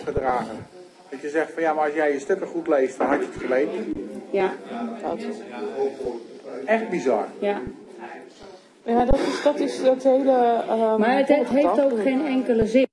gedragen. Dat je zegt van ja, maar als jij je stukken goed leest, dan had je het geweten. Ja. Echt bizar. Ja. Ja, dat is dat hele... Maar het heeft ook geen enkele zin.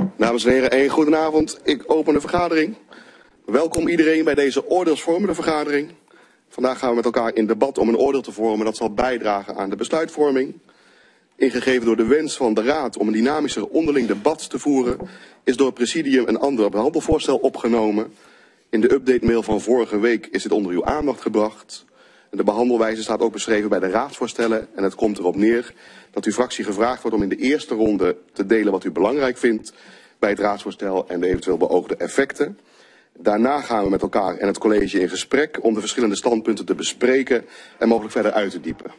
Dames en heren, goedenavond. Ik open de vergadering. Welkom iedereen bij deze oordeelsvormende vergadering. Vandaag gaan we met elkaar in debat om een oordeel te vormen dat zal bijdragen aan de besluitvorming. Ingegeven door de wens van de Raad om een dynamischer onderling debat te voeren, is door het presidium een ander behandelvoorstel opgenomen. In de update-mail van vorige week is dit onder uw aandacht gebracht. De behandelwijze staat ook beschreven bij de raadsvoorstellen en het komt erop neer dat uw fractie gevraagd wordt om in de eerste ronde te delen wat u belangrijk vindt bij het raadsvoorstel en de eventueel beoogde effecten. Daarna gaan we met elkaar en het college in gesprek om de verschillende standpunten te bespreken en mogelijk verder uit te diepen.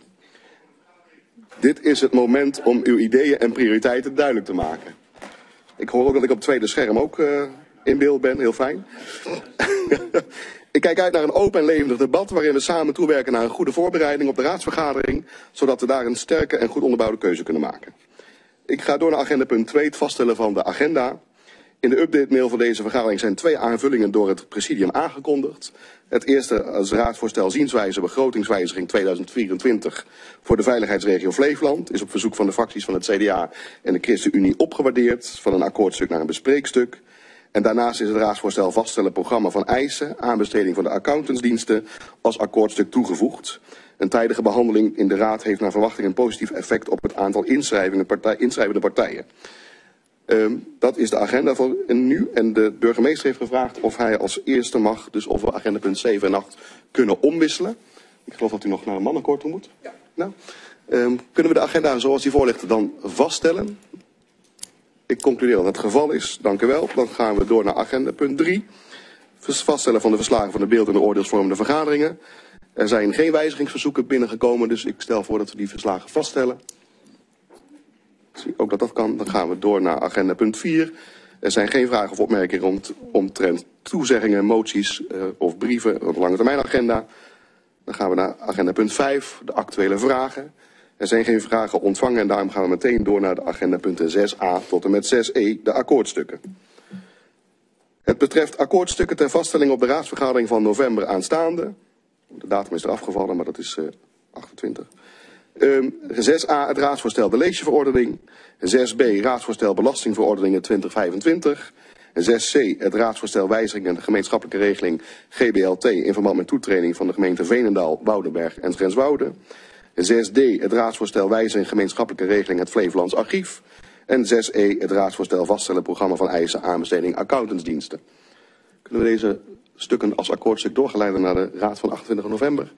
Dit is het moment om uw ideeën en prioriteiten duidelijk te maken. Ik hoor ook dat ik op het tweede scherm ook in beeld ben, heel fijn. Ik kijk uit naar een open en levendig debat waarin we samen toewerken naar een goede voorbereiding op de raadsvergadering, zodat we daar een sterke en goed onderbouwde keuze kunnen maken. Ik ga door naar agenda punt 2, het vaststellen van de agenda. In de update-mail van deze vergadering zijn 2 aanvullingen door het presidium aangekondigd. Het eerste als raadsvoorstel zienswijze begrotingswijziging 2024 voor de veiligheidsregio Flevoland is op verzoek van de fracties van het CDA en de ChristenUnie opgewaardeerd van een akkoordstuk naar een bespreekstuk. En daarnaast is het raadsvoorstel vaststellen programma van eisen, aanbesteding van de accountantsdiensten als akkoordstuk toegevoegd. Een tijdige behandeling in de Raad heeft naar verwachting een positief effect op het aantal inschrijvende partijen. Dat is de agenda voor nu. En de burgemeester heeft gevraagd of hij als eerste mag, dus of we agenda punt 7 en 8 kunnen omwisselen. Ik geloof dat u nog naar een mannenkoor toe moet. Ja. Nou, kunnen we de agenda zoals die voor ligt dan vaststellen? Ik concludeer dat het geval is. Dank u wel. Dan gaan we door naar agenda punt 3. Vaststellen van de verslagen van de beeld- en de oordeelsvormende vergaderingen. Er zijn geen wijzigingsverzoeken binnengekomen, dus ik stel voor dat we die verslagen vaststellen. Zie ook dat dat kan. Dan gaan we door naar agenda punt 4. Er zijn geen vragen of opmerkingen omtrent toezeggingen, moties of brieven op de lange termijn agenda. Dan gaan we naar agenda punt 5, de actuele vragen. Er zijn geen vragen ontvangen en daarom gaan we meteen door naar de agenda punten 6a tot en met 6e, de akkoordstukken. Het betreft akkoordstukken ter vaststelling op de raadsvergadering van november aanstaande. De datum is er afgevallen, maar dat is 28. 6a, het raadsvoorstel de leesjeverordening. 6b, raadsvoorstel belastingverordeningen 2025. 6c, het raadsvoorstel wijzigingen de gemeenschappelijke regeling GBLT in verband met toetreding van de gemeente Veenendaal, Woudenberg en Grenswoude. 6d, het raadsvoorstel wijziging gemeenschappelijke regeling het Flevolands Archief. En 6e, het raadsvoorstel vaststellen programma van eisen aanbesteding accountantsdiensten. Kunnen we deze stukken als akkoordstuk doorgeleiden naar de raad van 28 november?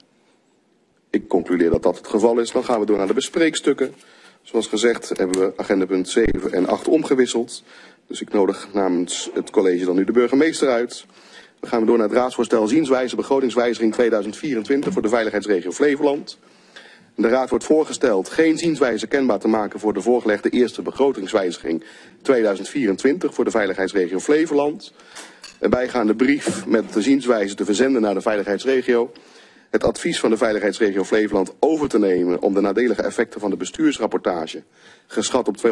Ik concludeer dat dat het geval is. Dan gaan we door naar de bespreekstukken. Zoals gezegd hebben we agenda punt 7 en 8 omgewisseld. Dus ik nodig namens het college dan nu de burgemeester uit. Dan gaan we door naar het raadsvoorstel zienswijze begrotingswijziging 2024 voor de veiligheidsregio Flevoland. De Raad wordt voorgesteld geen zienswijze kenbaar te maken voor de voorgelegde eerste begrotingswijziging 2024 voor de veiligheidsregio Flevoland. Een bijgaande brief met de zienswijze te verzenden naar de veiligheidsregio. Het advies van de veiligheidsregio Flevoland over te nemen om de nadelige effecten van de bestuursrapportage, geschat op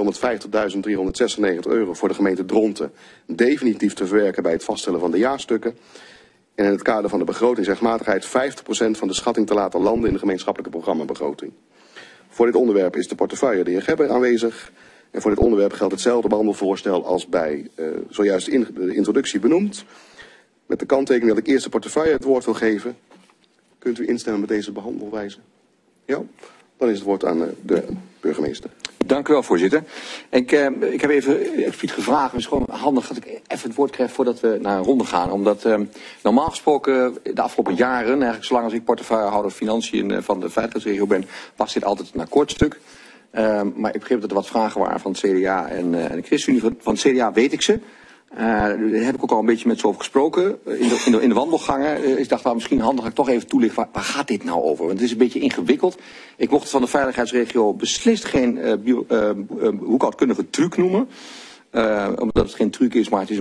€250.396 voor de gemeente Dronten, definitief te verwerken bij het vaststellen van de jaarstukken. En in het kader van de begrotingsrechtmatigheid 50% van de schatting te laten landen in de gemeenschappelijke programmabegroting. Voor dit onderwerp is de portefeuille de heer Gebber aanwezig. En voor dit onderwerp geldt hetzelfde behandelvoorstel als bij zojuist de introductie benoemd. Met de kanttekening dat ik eerst de portefeuille het woord wil geven. Kunt u instemmen met deze behandelwijze? Ja? Dan is het woord aan de burgemeester. Dank u wel, voorzitter. Ik heb even expliciet gevraagd. Het is gewoon handig dat ik even het woord krijg voordat we naar een ronde gaan. Omdat normaal gesproken de afgelopen jaren, eigenlijk zolang als ik portefeuillehouder financiën van de veiligheidsregio ben, was dit altijd een akkoordstuk. Maar ik begreep dat er wat vragen waren van het CDA en de ChristenUnie. Van het CDA weet ik ze. Daar heb ik ook al een beetje met ze over gesproken in de wandelgangen. Ik dacht, misschien handig dat ik toch even toelicht, waar gaat dit nou over? Want het is een beetje ingewikkeld. Ik mocht het van de veiligheidsregio beslist geen boekhoudkundige truc noemen. Omdat het geen truc is, maar het is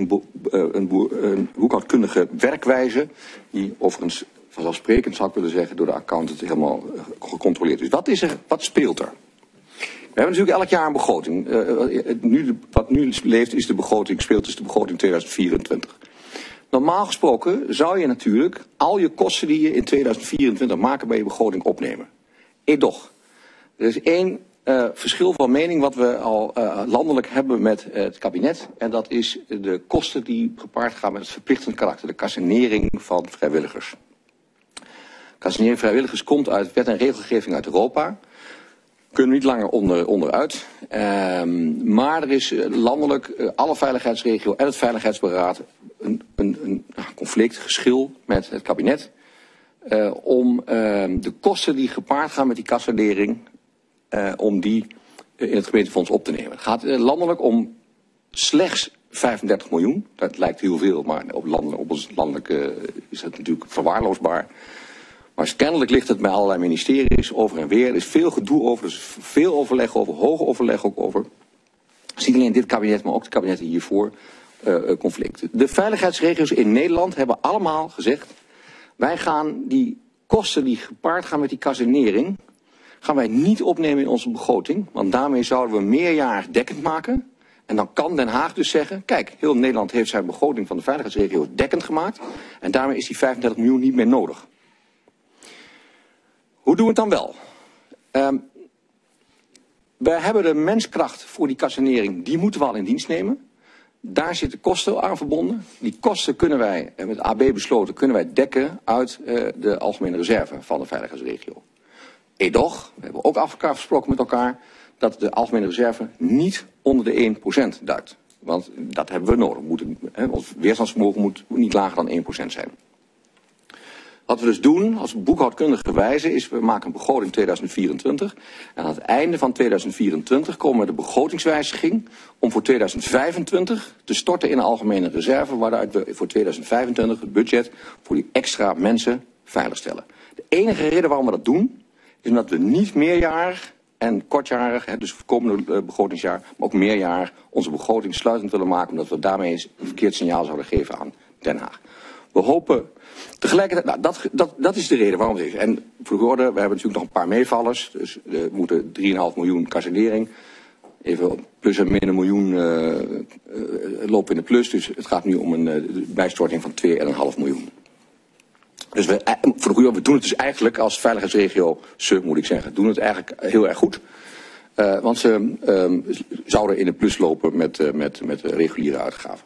een boekhoudkundige werkwijze. Die overigens vanzelfsprekend, zou ik willen zeggen, door de accountant helemaal gecontroleerd is. Wat speelt er? We hebben natuurlijk elk jaar een begroting. Wat nu leeft is de begroting, speelt is de begroting 2024. Normaal gesproken zou je natuurlijk al je kosten die je in 2024 maakt bij je begroting opnemen. Edoch, er is één verschil van mening wat we al landelijk hebben met het kabinet. En dat is de kosten die gepaard gaan met het verplichtend karakter. De cassonering van vrijwilligers. Cassonering van vrijwilligers komt uit wet en regelgeving uit Europa. Kunnen we niet langer onderuit. Maar er is landelijk, alle veiligheidsregio en het Veiligheidsberaad een conflict, geschil met het kabinet. Om de kosten die gepaard gaan met die cassonering, om die in het gemeentefonds op te nemen. Het gaat landelijk om slechts 35 miljoen. Dat lijkt heel veel, maar op ons landelijk is dat natuurlijk verwaarloosbaar. Maar kennelijk ligt het bij allerlei ministeries over en weer. Er is veel gedoe over, er is veel overleg over, hoge overleg ook over. Niet alleen dit kabinet, maar ook de kabinetten hiervoor conflicten. De veiligheidsregio's in Nederland hebben allemaal gezegd: wij gaan die kosten die gepaard gaan met die cassonering, gaan wij niet opnemen in onze begroting. Want daarmee zouden we meerjarig dekkend maken. En dan kan Den Haag dus zeggen: kijk, heel Nederland heeft zijn begroting van de veiligheidsregio dekkend gemaakt. En daarmee is die 35 miljoen niet meer nodig. Hoe doen we het dan wel? We hebben de menskracht voor die cassonering, die moeten we al in dienst nemen. Daar zitten kosten aan verbonden. Die kosten kunnen wij, met AB besloten, kunnen wij dekken uit de algemene reserve van de veiligheidsregio. Edoch, we hebben ook afgesproken met elkaar dat de algemene reserve niet onder de 1% duikt. Want dat hebben we nodig. Ons weerstandsvermogen moet niet lager dan 1% zijn. Wat we dus doen als boekhoudkundige wijze is, we maken een begroting 2024. En aan het einde van 2024 komen we de begrotingswijziging om voor 2025 te storten in de algemene reserve, waaruit we voor 2025 het budget voor die extra mensen veiligstellen. De enige reden waarom we dat doen, is omdat we niet meerjarig en kortjarig, dus voor het komende begrotingsjaar, maar ook meerjarig, onze begroting sluitend willen maken, omdat we daarmee een verkeerd signaal zouden geven aan Den Haag. We hopen tegelijkertijd, dat is de reden waarom het is. En voor de orde, we hebben natuurlijk nog een paar meevallers. Dus we moeten 3,5 miljoen cassonering. Even plus en min een miljoen lopen in de plus. Dus het gaat nu om een bijstorting van 2,5 miljoen. Dus voor de goede, we doen het dus eigenlijk als veiligheidsregio sub, moet ik zeggen, doen het eigenlijk heel erg goed. Want ze zouden in de plus lopen met reguliere uitgaven.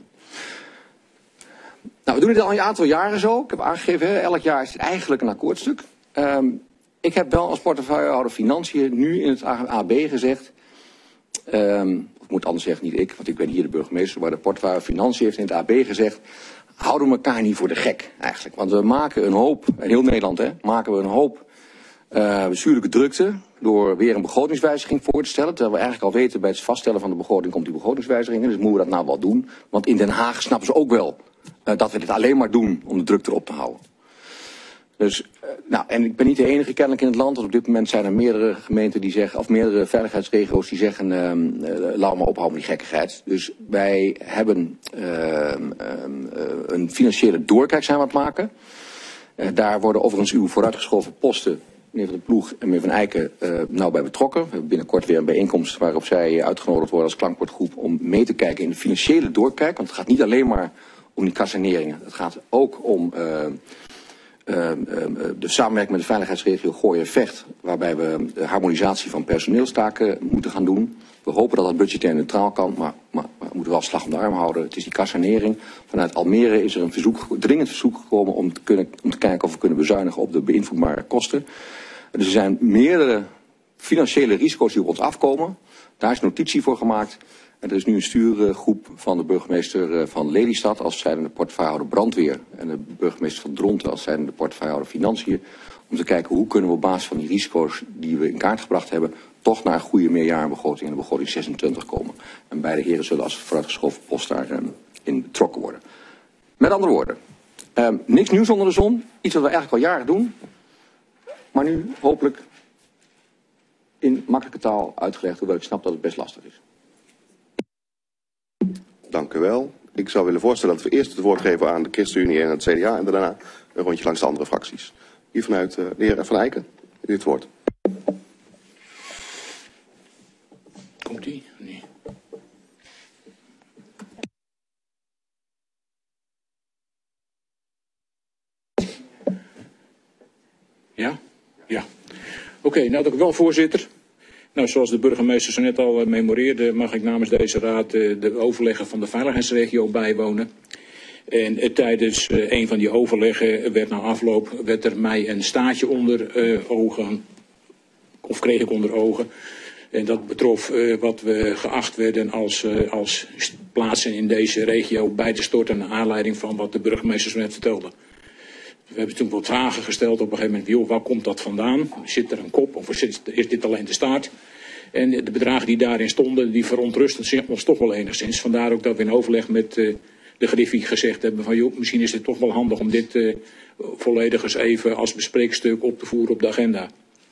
Nou, we doen het al een aantal jaren zo. Ik heb aangegeven, elk jaar is het eigenlijk een akkoordstuk. Ik heb wel als portefeuillehouder Financiën nu in het AB gezegd, ik moet anders zeggen, niet ik, want ik ben hier de burgemeester, maar de portefeuillehouder Financiën heeft in het AB gezegd: houden we elkaar niet voor de gek eigenlijk. Want we maken een hoop, in heel Nederland maken we een hoop bestuurlijke drukte door weer een begrotingswijziging voor te stellen. Terwijl we eigenlijk al weten, bij het vaststellen van de begroting komt die begrotingswijziging. Dus moeten we dat nou wel doen. Want in Den Haag snappen ze ook wel dat we dit alleen maar doen om de druk erop te houden. Dus, en ik ben niet de enige kennelijk in het land. Want op dit moment zijn er meerdere gemeenten die zeggen, of meerdere veiligheidsregio's die zeggen, laat maar ophouden met die gekkigheid. Dus wij hebben een financiële doorkijk zijn we aan het maken. Daar worden overigens uw vooruitgeschoven posten, meneer Van de Ploeg en meneer Van Eiken, nauw bij betrokken. We hebben binnenkort weer een bijeenkomst waarop zij uitgenodigd worden als klankbordgroep om mee te kijken in de financiële doorkijk. Want het gaat niet alleen maar om die cassoneringen. Het gaat ook om de samenwerking met de veiligheidsregio Gooi en Vecht, waarbij we de harmonisatie van personeelstaken moeten gaan doen. We hopen dat dat budgetair neutraal kan, maar we moeten wel slag om de arm houden. Het is die cassonering. Vanuit Almere is er een dringend verzoek gekomen om te kijken of we kunnen bezuinigen op de beïnvloedbare kosten. Dus er zijn meerdere financiële risico's die op ons afkomen. Daar is notitie voor gemaakt. En er is nu een stuurgroep van de burgemeester van Lelystad als zijnde de portefeuillehouder brandweer en de burgemeester van Dronten als zijnde de portefeuillehouder financiën. Om te kijken hoe kunnen we op basis van die risico's die we in kaart gebracht hebben toch naar een goede meerjarenbegroting en de begroting 26 komen. En beide heren zullen als vooruitgeschoven post daarin betrokken worden. Met andere woorden, niks nieuws onder de zon. Iets wat we eigenlijk al jaren doen. Maar nu hopelijk in makkelijke taal uitgelegd, hoewel ik snap dat het best lastig is. Dank u wel. Ik zou willen voorstellen dat we eerst het woord geven aan de ChristenUnie en het CDA en daarna een rondje langs de andere fracties. Hier vanuit de heer Van Eiken, u het woord. Komt ie? Nee. Ja? Ja. Oké, nou dank u wel, voorzitter. Nou, zoals de burgemeester zo net al memoreerde, mag ik namens deze raad de overleggen van de veiligheidsregio bijwonen. En tijdens een van die overleggen werd na afloop mij een staartje onder ogen, of kreeg ik onder ogen. En dat betrof wat we geacht werden als plaatsen in deze regio bij te storten naar aanleiding van wat de burgemeester zo net vertelde. We hebben toen wat vragen gesteld op een gegeven moment. Joh, waar komt dat vandaan? Zit er een kop of is dit alleen de staart? En de bedragen die daarin stonden, die verontrusten ons toch wel enigszins. Vandaar ook dat we in overleg met de griffie gezegd hebben van joh, misschien is het toch wel handig om dit volledig eens even als bespreekstuk op te voeren op de agenda.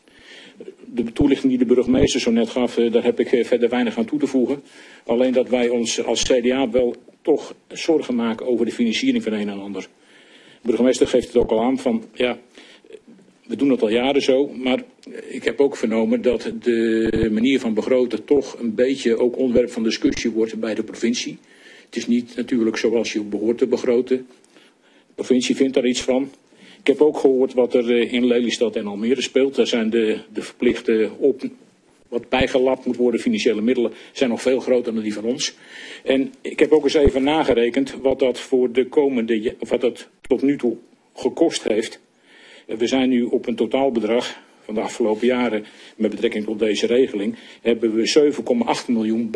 De toelichting die de burgemeester zo net gaf, daar heb ik verder weinig aan toe te voegen. Alleen dat wij ons als CDA wel toch zorgen maken over de financiering van een en ander. De burgemeester geeft het ook al aan van ja, we doen het al jaren zo, maar ik heb ook vernomen dat de manier van begroten toch een beetje ook onderwerp van discussie wordt bij de provincie. Het is niet natuurlijk zoals je behoort te begroten. De provincie vindt daar iets van. Ik heb ook gehoord wat er in Lelystad en Almere speelt. Daar zijn de verplichte wat bijgelapt moet worden, financiële middelen, zijn nog veel groter dan die van ons. En ik heb ook eens even nagerekend wat dat voor de komende, of wat dat tot nu toe gekost heeft. We zijn nu op een totaalbedrag van de afgelopen jaren, met betrekking tot deze regeling, hebben we 7,8 miljoen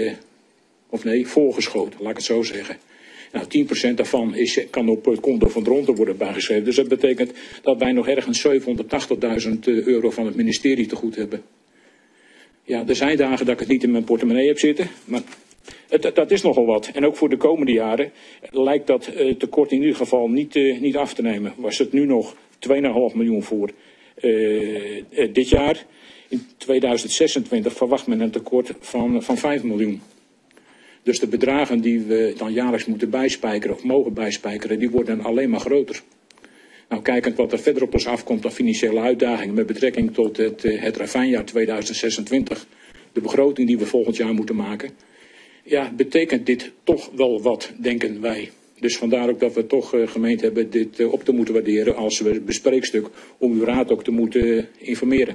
voorgeschoten, laat ik het zo zeggen. Nou, 10% daarvan kan op het konto van Dronten worden bijgeschreven. Dus dat betekent dat wij nog ergens €780.000 van het ministerie te goed hebben. Ja, er zijn dagen dat ik het niet in mijn portemonnee heb zitten, maar dat is nogal wat. En ook voor de komende jaren lijkt dat tekort in ieder geval niet af te nemen. Was het nu nog 2,5 miljoen voor dit jaar. In 2026 verwacht men een tekort van 5 miljoen. Dus de bedragen die we dan jaarlijks moeten bijspijkeren of mogen bijspijkeren, die worden alleen maar groter. Nou, kijkend wat er verder op ons afkomt aan financiële uitdagingen met betrekking tot het ravijnjaar 2026, de begroting die we volgend jaar moeten maken, ja, betekent dit toch wel wat, denken wij. Dus vandaar ook dat we toch gemeend hebben dit op te moeten waarderen als bespreekstuk om uw raad ook te moeten informeren.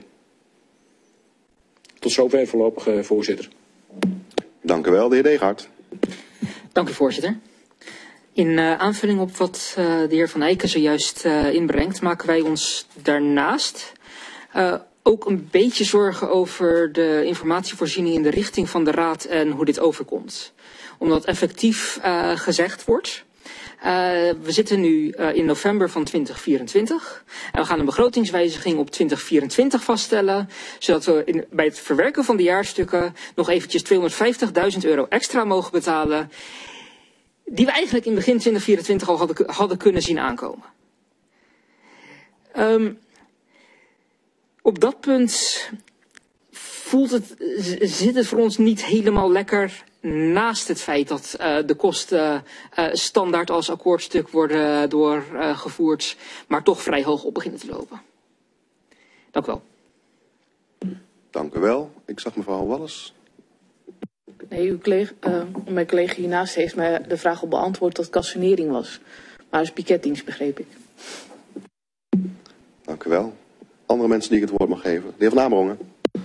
Tot zover voorlopig, voorzitter. Dank u wel, de heer Deegaard. Dank u, voorzitter. In aanvulling op wat de heer Van Eycken zojuist inbrengt, maken wij ons daarnaast ook een beetje zorgen over de informatievoorziening in de richting van de Raad en hoe dit overkomt. Omdat effectief gezegd wordt, we zitten nu in november van 2024 en we gaan een begrotingswijziging op 2024 vaststellen, zodat we bij het verwerken van de jaarstukken nog eventjes €250.000 extra mogen betalen, die we eigenlijk in begin 2024 al hadden kunnen zien aankomen. Op dat punt zit het voor ons niet helemaal lekker, naast het feit dat de kosten standaard als akkoordstuk worden doorgevoerd, maar toch vrij hoog op beginnen te lopen. Dank u wel. Dank u wel. Ik zag mevrouw Wallis. Nee, mijn collega hiernaast heeft mij de vraag al beantwoord dat cassonering was. Maar het is piketdienst, begreep ik. Dank u wel. Andere mensen die ik het woord mag geven. De heer Van Amerongen.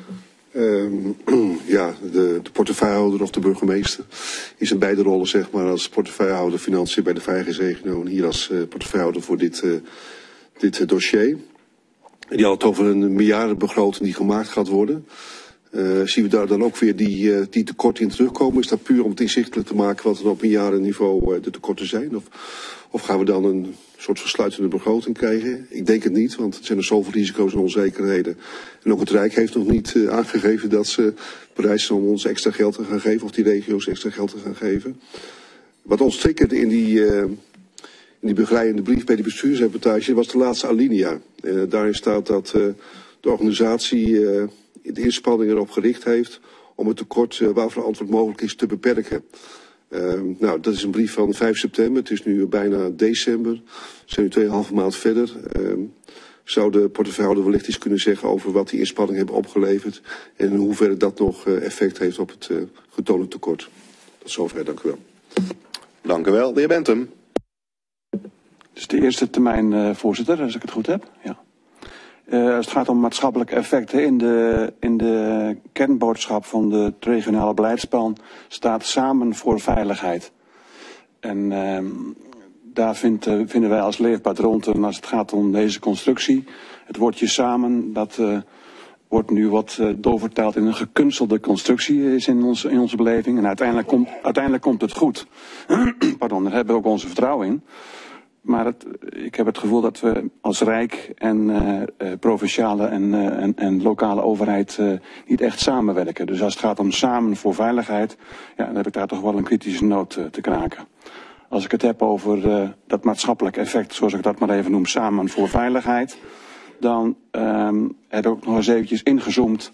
Ja, de portefeuillehouder of de burgemeester is in beide rollen, zeg maar, als portefeuillehouder financiën bij de veiligheidsregio en hier als portefeuillehouder voor dit dossier. Die had het over een miljardenbegroting die gemaakt gaat worden. Zien we daar dan ook weer die tekorten in terugkomen? Is dat puur om het inzichtelijk te maken wat er op een jarenniveau de tekorten zijn? Of gaan we dan een soort versluitende begroting krijgen? Ik denk het niet, want er zijn er zoveel risico's en onzekerheden. En ook het Rijk heeft nog niet aangegeven dat ze bereid zijn om ons extra geld te gaan geven, of die regio's extra geld te gaan geven. Wat ons triggerde in die begeleidende brief bij die bestuursreportage was de laatste alinea. Daarin staat dat de organisatie de inspanningen erop gericht heeft om het tekort waarvoor antwoord mogelijk is te beperken. Nou, dat is een brief van 5 september. Het is nu bijna december. We zijn nu 2,5 maand verder. Zou de portefeuillehouder wellicht iets kunnen zeggen over wat die inspanningen hebben opgeleverd en in hoeverre dat nog effect heeft op het getoonde tekort? Tot zover, dank u wel. Dank u wel. De heer Bentham. Het is de eerste termijn voorzitter, als ik het goed heb. Ja. Als het gaat om maatschappelijke effecten in de kernboodschap van het regionale beleidsplan staat samen voor veiligheid. En daar vinden wij als Leefbaar Dronten, als het gaat om deze constructie, het woordje samen, dat wordt nu wat doorvertaald in een gekunstelde constructie is in onze beleving. En uiteindelijk komt het goed. Pardon, daar hebben we ook onze vertrouwen in. Maar ik heb het gevoel dat we als Rijk en provinciale en lokale overheid niet echt samenwerken. Dus als het gaat om samen voor veiligheid, ja, dan heb ik daar toch wel een kritische noot te kraken. Als ik het heb over dat maatschappelijk effect, zoals ik dat maar even noem, samen voor veiligheid, dan heb ik ook nog eens eventjes ingezoomd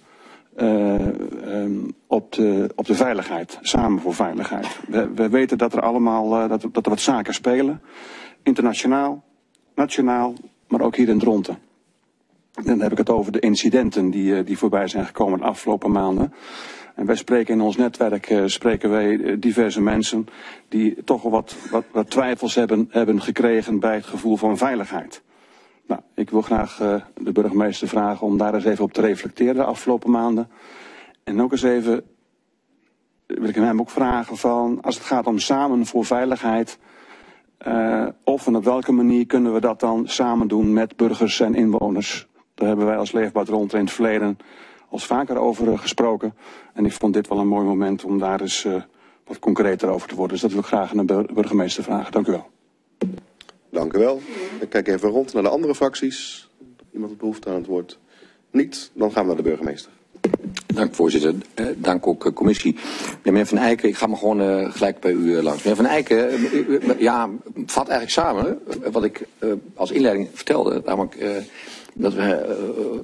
op de veiligheid. Samen voor veiligheid. We weten dat er allemaal dat er wat zaken spelen. Internationaal, nationaal, maar ook hier in Dronten. Dan heb ik het over de incidenten die voorbij zijn gekomen de afgelopen maanden. En wij spreken in ons netwerk diverse mensen die toch wel wat twijfels hebben gekregen bij het gevoel van veiligheid. Nou, ik wil graag de burgemeester vragen om daar eens even op te reflecteren de afgelopen maanden. En ook eens even wil ik hem ook vragen van, als het gaat om samen voor veiligheid, of en op welke manier kunnen we dat dan samen doen met burgers en inwoners. Daar hebben wij als Leefbaar Dronten in het verleden als vaker over gesproken. En ik vond dit wel een mooi moment om daar eens wat concreter over te worden. Dus dat wil ik graag aan de burgemeester vragen. Dank u wel. Dank u wel. Ik kijk even rond naar de andere fracties. Iemand het behoefte aan het woord? Niet. Dan gaan we naar de burgemeester. Dank voorzitter. Dank ook commissie. Ja, meneer Van Eycken, ik ga maar gewoon gelijk bij u langs. Meneer Van Eycken, vat eigenlijk samen wat ik als inleiding vertelde. Namelijk dat we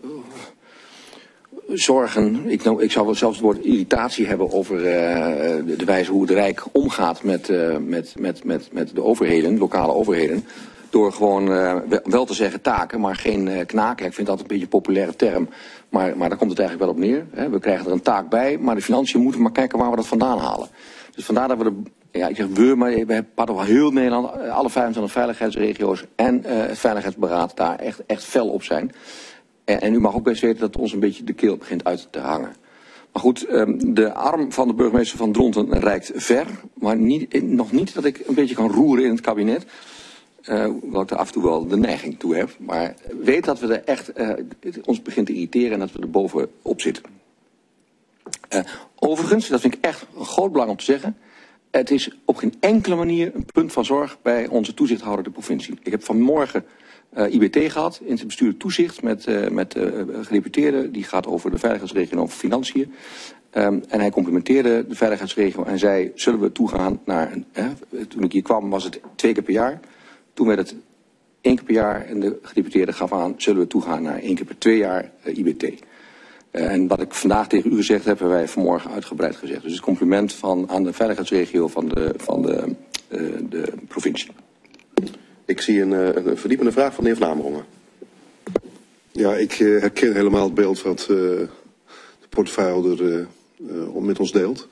zorgen, ik zou wel zelfs het woord irritatie hebben over de wijze hoe het Rijk omgaat met de overheden, lokale overheden. Door gewoon wel te zeggen taken, maar geen knaken. Ik vind dat een beetje een populaire term. Maar daar komt het eigenlijk wel op neer. Hè. We krijgen er een taak bij, maar de financiën moeten maar kijken waar we dat vandaan halen. Dus vandaar dat we we hadden wel heel Nederland, alle 25 veiligheidsregio's en het Veiligheidsberaad daar echt fel op zijn. En u mag ook best weten dat ons een beetje de keel begint uit te hangen. Maar goed, de arm van de burgemeester van Dronten reikt ver. Maar nog niet dat ik een beetje kan roeren in het kabinet. Hoewel ik er af en toe wel de neiging toe heb. Maar weet dat we er echt ons begint te irriteren en dat we er bovenop zitten. Overigens, dat vind ik echt een groot belang om te zeggen. Het is op geen enkele manier een punt van zorg bij onze toezichthouder de provincie. Ik heb vanmorgen IBT gehad in het bestuurlijk toezicht met gedeputeerde. Die gaat over de veiligheidsregio en over financiën. En hij complimenteerde de veiligheidsregio en zei, zullen we toegaan naar toen ik hier kwam was het 2 keer per jaar. Toen werd het 1 keer per jaar en de gedeputeerde gaf aan, zullen we toegaan naar 1 keer per 2 jaar IBT. En wat ik vandaag tegen u gezegd heb, hebben wij vanmorgen uitgebreid gezegd. Dus het compliment aan de veiligheidsregio van de provincie. Ik zie een verdiepende vraag van de heer Vlaanderen. Ja, ik herken helemaal het beeld wat de portefeuillehouder met ons deelt.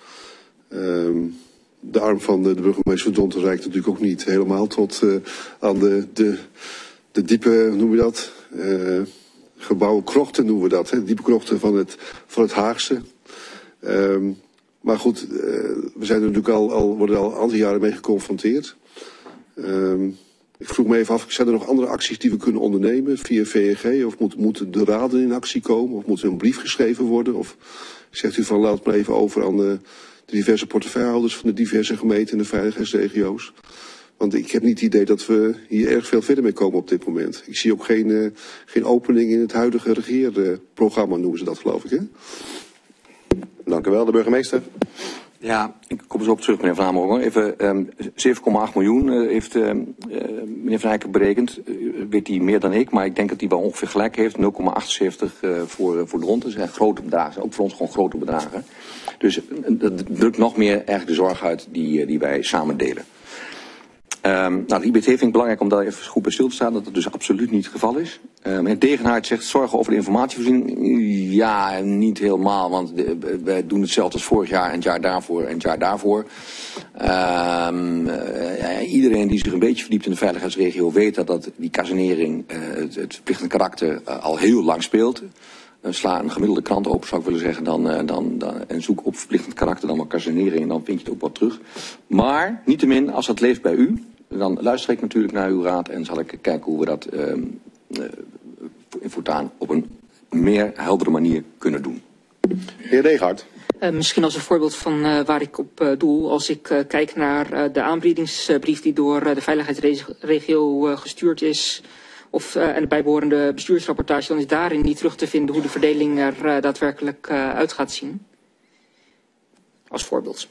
De arm van de burgemeester van Dronten reikt natuurlijk ook niet helemaal tot aan de diepe, hoe noemen we dat? Gebouwen krochten noemen we dat, hè? De diepe krochten van het Haagse. Maar goed, we zijn er natuurlijk worden er al een aantal jaren mee geconfronteerd. Ik vroeg me even af, zijn er nog andere acties die we kunnen ondernemen via VNG? Of moeten de raden in actie komen? Of moet er een brief geschreven worden? Of zegt u van, laat het maar even over aan de diverse portefeuillehouders van de diverse gemeenten en de veiligheidsregio's? Want ik heb niet het idee dat we hier erg veel verder mee komen op dit moment. Ik zie ook geen opening in het huidige regeerprogramma, noemen ze dat, geloof ik, hè? Dank u wel, de burgemeester. Ja, ik kom zo op terug, meneer Van Hamer. Even 7,8 miljoen heeft meneer Van Eycken berekend. Weet hij meer dan ik, maar ik denk dat hij wel ongeveer gelijk heeft. 0,78 voor Dronten. Dat zijn grote bedragen, ook voor ons gewoon grote bedragen. Dus dat drukt nog meer eigenlijk de zorg uit die wij samen delen. Nou, de IBT vind ik belangrijk om daar even goed bij stil te staan, dat het dus absoluut niet het geval is. Meneer Degenhard zegt zorgen over de informatievoorziening. Ja, niet helemaal, want wij doen hetzelfde als vorig jaar en het jaar daarvoor en het jaar daarvoor. Iedereen die zich een beetje verdiept in de veiligheidsregio weet dat die kazernering, het verplichtend karakter, al heel lang speelt. Sla een gemiddelde krant open, zou ik willen zeggen, en zoek op verplichtend karakter dan maar kazernering en dan vind je het ook wat terug. Maar, niettemin, als dat leeft bij u, dan luister ik natuurlijk naar uw raad en zal ik kijken hoe we dat voortaan op een meer heldere manier kunnen doen. Heer Degenhard. Misschien als een voorbeeld van waar ik op doel. Als ik kijk naar de aanbiedingsbrief die door de veiligheidsregio gestuurd is, en de bijbehorende bestuursrapportage, dan is daarin niet terug te vinden hoe de verdeling er daadwerkelijk uit gaat zien. Als voorbeeld.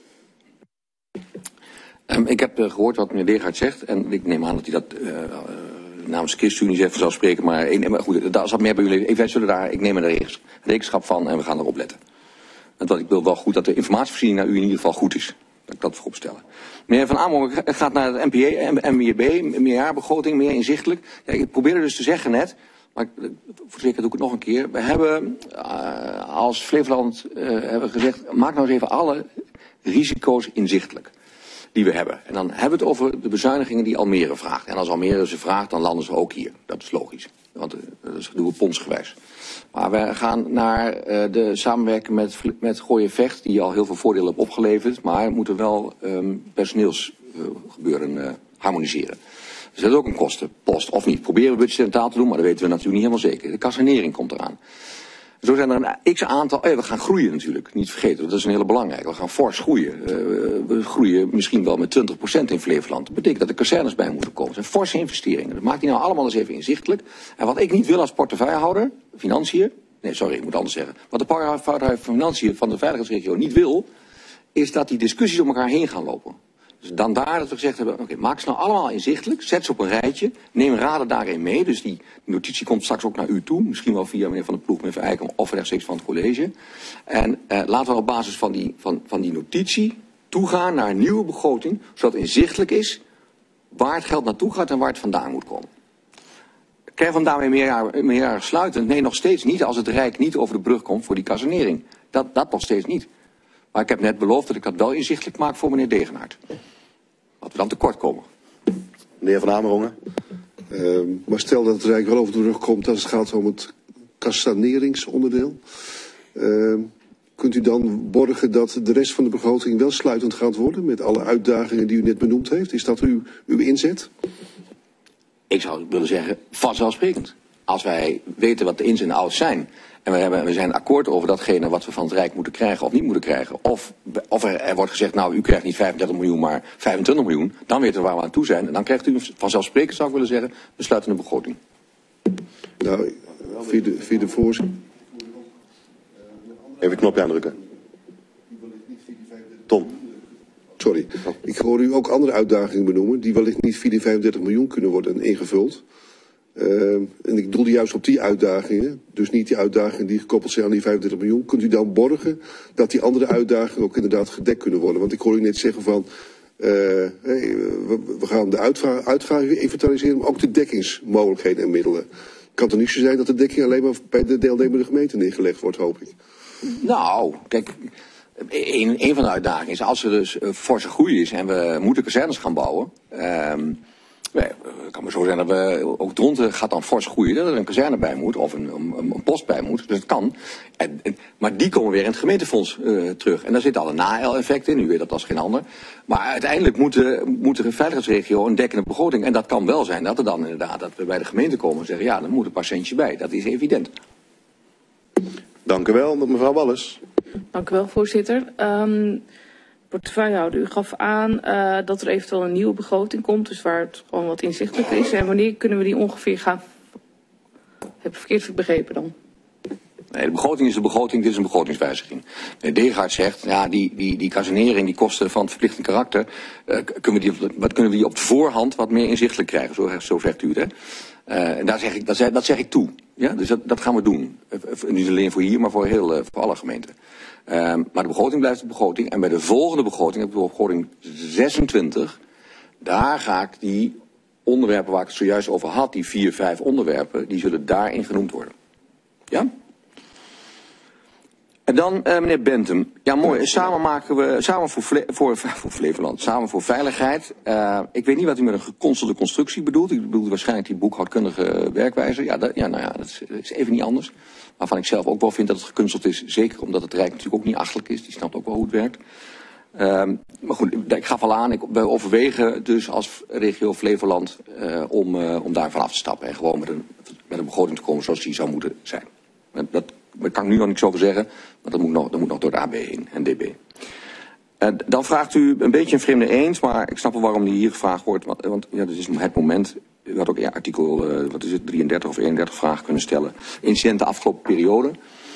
Ik heb gehoord wat meneer Degenhard zegt en ik neem aan dat hij dat namens de ChristenUnie zegt vanzelfsprekend, maar goed, dat zat meer bij jullie. Ik neem er rekenschap van en we gaan erop letten. Want ik wil wel goed dat de informatievoorziening naar u in ieder geval goed is. Dat ik dat voorop stellen. Meneer Van Amerongen gaat naar het MIB, meerjaarbegroting, meer inzichtelijk. Ja, ik probeerde dus te zeggen net, maar voor zeker doe ik het nog een keer. We hebben als Flevoland gezegd, maak nou eens even alle risico's inzichtelijk die we hebben. En dan hebben we het over de bezuinigingen die Almere vraagt. En als Almere ze vraagt, dan landen ze ook hier. Dat is logisch. Want dat doen we pondsgewijs. Maar we gaan naar de samenwerking met Gooien Vecht, die al heel veel voordelen heeft opgeleverd. Maar we moeten wel personeelsgebeuren harmoniseren. Dus dat is ook een kostenpost. Of niet. Proberen we budgettaal te doen, maar dat weten we natuurlijk niet helemaal zeker. De kazernering komt eraan. Zo zijn er een x-aantal. We gaan groeien natuurlijk. Niet vergeten, dat is een hele belangrijke. We gaan fors groeien. We groeien misschien wel met 20% in Flevoland. Dat betekent dat er kazernes bij moeten komen. Dat zijn forse investeringen. Dat maakt die nou allemaal eens even inzichtelijk. En wat ik niet wil als portefeuillehouder, financiën. Nee, sorry, ik moet anders zeggen. Wat de portefeuillehouder financiën van de veiligheidsregio niet wil, is dat die discussies om elkaar heen gaan lopen. Dus dan daar dat we gezegd hebben, oké, maak ze nou allemaal inzichtelijk, zet ze op een rijtje, neem raden daarin mee. Dus die notitie komt straks ook naar u toe, misschien wel via meneer Van der Ploeg, meneer Van Eiken of rechtstreeks van het college. En laten we op basis van die notitie toegaan naar een nieuwe begroting, zodat inzichtelijk is waar het geld naartoe gaat en waar het vandaan moet komen. Krijgen we hem daarmee meerjarig sluitend? Nee, nog steeds niet als het Rijk niet over de brug komt voor die kazernering. Dat nog steeds niet. Maar ik heb net beloofd dat ik dat wel inzichtelijk maak voor meneer Degenhard. Dat we dan tekort komen. Meneer Van Amerongen. Maar stel dat het Rijk wel over de rug komt als het gaat om het kassaneringsonderdeel. Kunt u dan borgen dat de rest van de begroting wel sluitend gaat worden met alle uitdagingen die u net benoemd heeft? Is dat uw inzet? Ik zou willen zeggen, vanzelfsprekend. Als wij weten wat de ins en outs zijn. En we zijn akkoord over datgene wat we van het Rijk moeten krijgen of niet moeten krijgen. Of er wordt gezegd, nou u krijgt niet 35 miljoen, maar 25 miljoen. Dan weten we waar we aan toe zijn. En dan krijgt u vanzelfsprekend, zou ik willen zeggen, besluitende begroting. Nou, via de voorzitter. Even het knopje aandrukken. Tom. Sorry. Ik hoor u ook andere uitdagingen benoemen die wellicht niet via die 35 miljoen kunnen worden ingevuld. En ik doelde juist op die uitdagingen, dus niet die uitdagingen die gekoppeld zijn aan die 35 miljoen. Kunt u dan borgen dat die andere uitdagingen ook inderdaad gedekt kunnen worden? Want ik hoor u net zeggen van, we gaan de uitgaven inventariseren, maar ook de dekkingsmogelijkheden en middelen. Kan het er niet zo zijn dat de dekking alleen maar bij de deelnemende gemeente neergelegd wordt, hoop ik? Nou, kijk, een van de uitdagingen is als er dus forse groei is en we moeten kazernes gaan bouwen. Het kan maar zo zijn dat we ook Dronten gaat dan fors groeien, dat er een kazerne bij moet of een post bij moet. Dus dat kan. Maar die komen weer in het gemeentefonds terug. En daar zit al een na-effect in, u weet dat als geen ander. Maar uiteindelijk moet de veiligheidsregio een dekkende begroting. En dat kan wel zijn dat er dan inderdaad dat we bij de gemeente komen en zeggen, ja, dan moet een paar centjes bij. Dat is evident. Dank u wel, mevrouw Wallis. Dank u wel, voorzitter. Portefeuillehouder, u gaf aan dat er eventueel een nieuwe begroting komt, dus waar het gewoon wat inzichtelijk is. En wanneer kunnen we die ongeveer gaan... Heb ik verkeerd begrepen dan? Nee, de begroting is de begroting, dit is een begrotingswijziging. De Degenhard zegt, ja, die kazernering, die kosten van het verplichtend karakter, kunnen we die op de voorhand wat meer inzichtelijk krijgen, zo zegt u het, hè? En dat zeg ik toe. Ja? Dus dat gaan we doen. Niet alleen voor hier, maar voor alle gemeenten. Maar de begroting blijft de begroting. En bij de volgende begroting, de begroting 26, daar ga ik die onderwerpen waar ik het zojuist over had, die 4, 5 onderwerpen, die zullen daarin genoemd worden. Ja? En dan meneer Bentham. Ja, mooi. Samen maken we, samen voor Flevoland, samen voor veiligheid. Ik weet niet wat u met een geconstelde constructie bedoelt. Ik bedoel waarschijnlijk die boekhoudkundige werkwijze. Ja, dat is even niet anders. Waarvan ik zelf ook wel vind dat het gekunsteld is. Zeker omdat het Rijk natuurlijk ook niet achterlijk is. Die snapt ook wel hoe het werkt. Maar goed, ik gaf al aan, wij overwegen dus als regio Flevoland om daar vanaf te stappen. En gewoon met een begroting te komen zoals die zou moeten zijn. Daar kan ik nu nog niks over zeggen, maar dat moet nog door de AB heen en DB. Dan vraagt u een beetje een vreemde eend, maar ik snap wel waarom die hier gevraagd wordt. Want ja, dat is het moment. U had ook artikel 33 of 31 vragen kunnen stellen. Incidenten de afgelopen periode.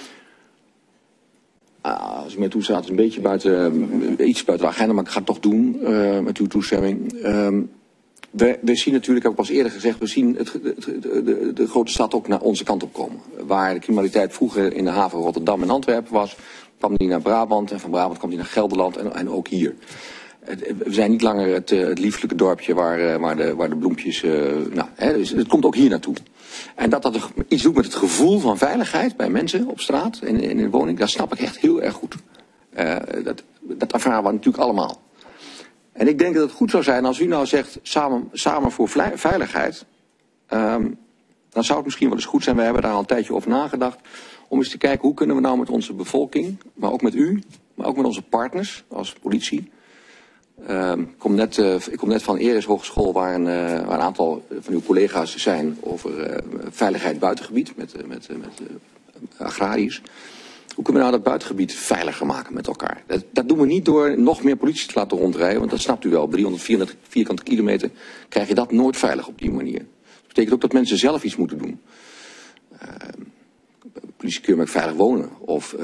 Als u mij toestaat, is een beetje iets buiten de agenda, maar ik ga het toch doen met uw toestemming. We zien natuurlijk, heb ik al eerder gezegd, we zien de grote stad ook naar onze kant op komen. Waar de criminaliteit vroeger in de haven Rotterdam en Antwerpen was, kwam die naar Brabant en van Brabant kwam die naar Gelderland en ook hier. We zijn niet langer het lieflijke dorpje waar de bloempjes... dus het komt ook hier naartoe. En dat iets doet met het gevoel van veiligheid bij mensen op straat en in de woning, dat snap ik echt heel erg goed. Dat ervaren we natuurlijk allemaal. En ik denk dat het goed zou zijn als u nou zegt samen voor veiligheid. Dan zou het misschien wel eens goed zijn, we hebben daar al een tijdje over nagedacht, om eens te kijken hoe kunnen we nou met onze bevolking, maar ook met u, maar ook met onze partners als politie. Ik kom net van Eres Hogeschool waar een aantal van uw collega's zijn over veiligheid buitengebied met agrariërs. Hoe kunnen we nou dat buitengebied veiliger maken met elkaar? Dat doen we niet door nog meer politie te laten rondrijden, want dat snapt u wel. 334 vierkante kilometer krijg je dat nooit veilig op die manier. Dat betekent ook dat mensen zelf iets moeten doen. Politiekeurmerk veilig wonen of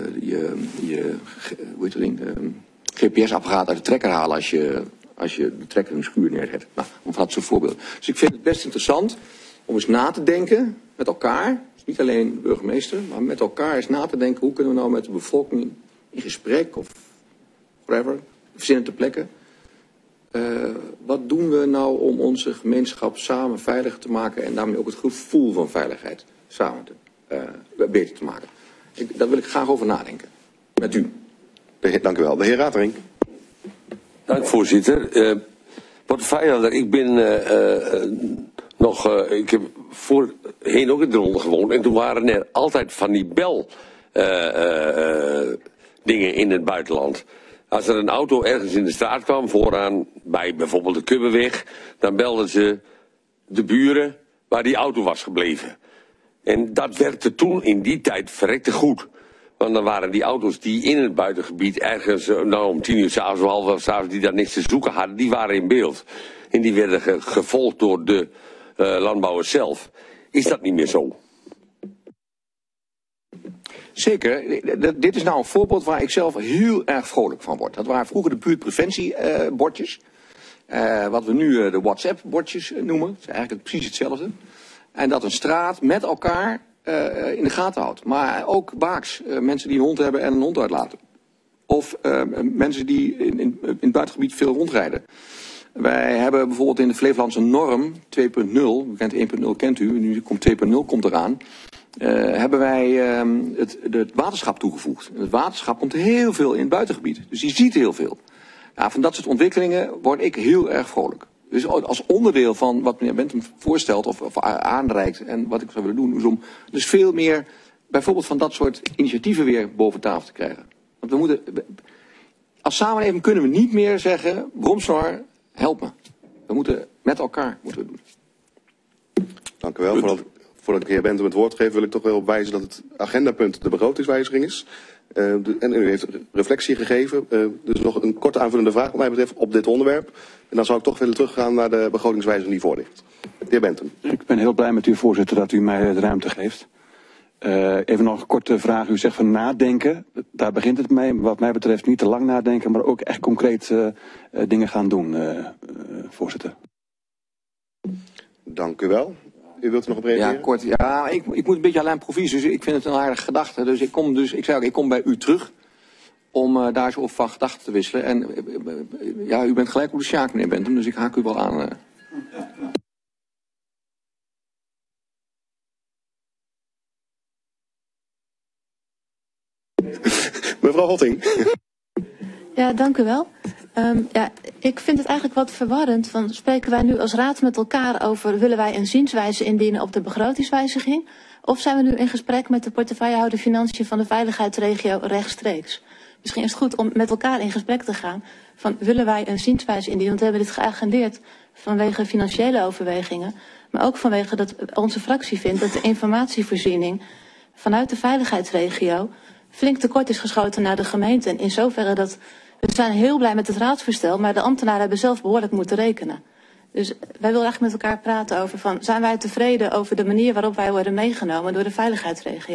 GPS-apparaat uit de trekker halen als je de trekker in een schuur neerzet. Nou, of dat soort voorbeelden. Dus ik vind het best interessant om eens na te denken met elkaar. Dus niet alleen de burgemeester, maar met elkaar eens na te denken. Hoe kunnen we nou met de bevolking in gesprek of whatever, verzinnen ter plekke. Wat doen we nou om onze gemeenschap samen veiliger te maken en daarmee ook het gevoel van veiligheid samen beter te maken. Daar wil ik graag over nadenken. Met u. Dank u wel. De heer Ratering. Dank voorzitter. Portefeuillehouder, ik ben ik heb voorheen ook in de ronde gewoond en toen waren er altijd van die bel dingen in het buitenland. Als er een auto ergens in de straat kwam, vooraan bij bijvoorbeeld de Kubbenweg, dan belden ze de buren waar die auto was gebleven. En dat werkte toen in die tijd verrekte goed. Want dan waren die auto's die in het buitengebied ergens om 10 uur 's avonds of 11 uur 's avonds die daar niks te zoeken hadden, die waren in beeld. En die werden gevolgd door de landbouwers zelf. Is dat niet meer zo? Zeker. Dit is nou een voorbeeld waar ik zelf heel erg vrolijk van word. Dat waren vroeger de buurtpreventiebordjes. Wat we nu de WhatsApp-bordjes noemen. Dat is eigenlijk precies hetzelfde. En dat een straat met elkaar in de gaten houdt. Maar ook waaks. Mensen die een hond hebben en een hond uitlaten. Of mensen die in het buitengebied veel rondrijden. Wij hebben bijvoorbeeld in de Flevolandse norm 2.0. U kent 1.0, kent u. Nu komt 2.0 komt eraan. Hebben wij het waterschap toegevoegd. Het waterschap komt heel veel in het buitengebied. Dus die ziet heel veel. Nou, van dat soort ontwikkelingen word ik heel erg vrolijk. Dus als onderdeel van wat meneer Bentham voorstelt of aanreikt en wat ik zou willen doen, is om dus veel meer bijvoorbeeld van dat soort initiatieven weer boven tafel te krijgen. Want we moeten, als samenleving kunnen we niet meer zeggen, Bromsnor, help me. We moeten met elkaar doen. Dank u wel. Voordat ik de heer Bentham het woord geef, wil ik toch wel wijzen dat het agendapunt de begrotingswijziging is. En u heeft reflectie gegeven. Dus nog een korte aanvullende vraag wat mij betreft op dit onderwerp. En dan zou ik toch willen teruggaan naar de begrotingswijziging die voor ligt. De heer Bentham. Ik ben heel blij met u, voorzitter, dat u mij de ruimte geeft. Even nog een korte vraag. U zegt van nadenken. Daar begint het mee. Wat mij betreft niet te lang nadenken, maar ook echt concreet dingen gaan doen, voorzitter. Dank u wel. U wilt er nog op reageren? Ja, kort. Ja, ik moet een beetje alleen provisie, dus ik vind het een aardige gedachte. Dus ik kom bij u terug om daar zo over van gedachten te wisselen. En ja, u bent gelijk op de sjaak, meneer Bentham, dus ik haak u wel aan. Mevrouw Hotting. Ja, dank u wel. Ik vind het eigenlijk wat verwarrend. Van, spreken wij nu als raad met elkaar over, willen wij een zienswijze indienen op de begrotingswijziging? Of zijn we nu in gesprek met de portefeuillehouder Financiën van de veiligheidsregio rechtstreeks? Misschien is het goed om met elkaar in gesprek te gaan van, willen wij een zienswijze indienen? Want we hebben dit geagendeerd vanwege financiële overwegingen. Maar ook vanwege dat onze fractie vindt dat de informatievoorziening vanuit de veiligheidsregio flink tekort is geschoten naar de gemeente. En in zoverre dat we zijn heel blij met het raadsvoorstel, maar de ambtenaren hebben zelf behoorlijk moeten rekenen. Dus wij willen eigenlijk met elkaar praten over van, zijn wij tevreden over de manier waarop wij worden meegenomen door de veiligheidsregio?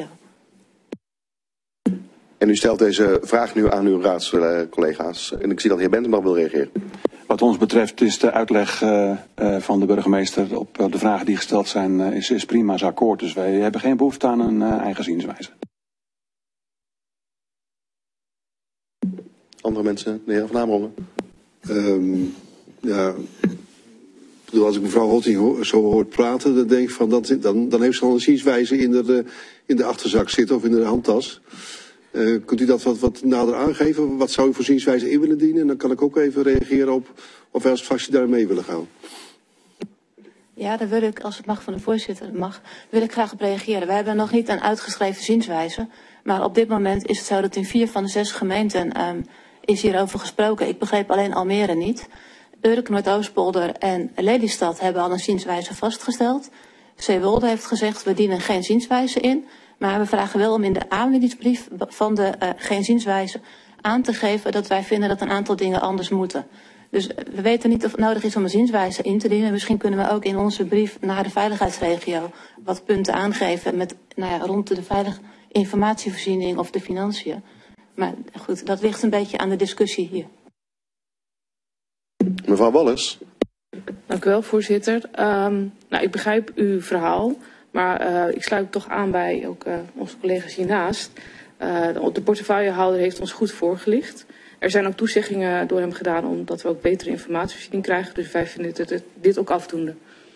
En u stelt deze vraag nu aan uw raadscollega's. En ik zie dat de heer Bentham wil reageren. Wat ons betreft is de uitleg van de burgemeester op de vragen die gesteld zijn, is prima, is akkoord. Dus wij hebben geen behoefte aan een eigen zienswijze. Andere mensen, de heer Van Amerongen. Als ik mevrouw Hotting zo hoort praten, dan denk ik van dan heeft ze al een zienswijze in de achterzak zitten of in de handtas. Kunt u dat wat nader aangeven? Wat zou u voor zienswijze in willen dienen? En dan kan ik ook even reageren op of wij als fractie daar mee willen gaan. Ja, daar wil ik, als het mag van de voorzitter, wil ik graag op reageren. Wij hebben nog niet een uitgeschreven zienswijze. Maar op dit moment is het zo dat in 4 van de 6 gemeenten is hierover gesproken. Ik begreep alleen Almere niet. Urk, Noordoostpolder en Lelystad hebben al een zienswijze vastgesteld. Zeewolde heeft gezegd, we dienen geen zienswijze in. Maar we vragen wel om in de aanbiedingsbrief van de geen zienswijze aan te geven dat wij vinden dat een aantal dingen anders moeten. Dus we weten niet of het nodig is om een zienswijze in te dienen. Misschien kunnen we ook in onze brief naar de veiligheidsregio wat punten aangeven met, rond de veilige informatievoorziening of de financiën. Maar goed, dat ligt een beetje aan de discussie hier. Mevrouw Wallis. Dank u wel, voorzitter. Ik begrijp uw verhaal, maar ik sluit toch aan bij ook onze collega's hiernaast. De portefeuillehouder heeft ons goed voorgelicht. Er zijn ook toezeggingen door hem gedaan omdat we ook betere informatievoorziening krijgen. Dus wij vinden dit ook afdoende.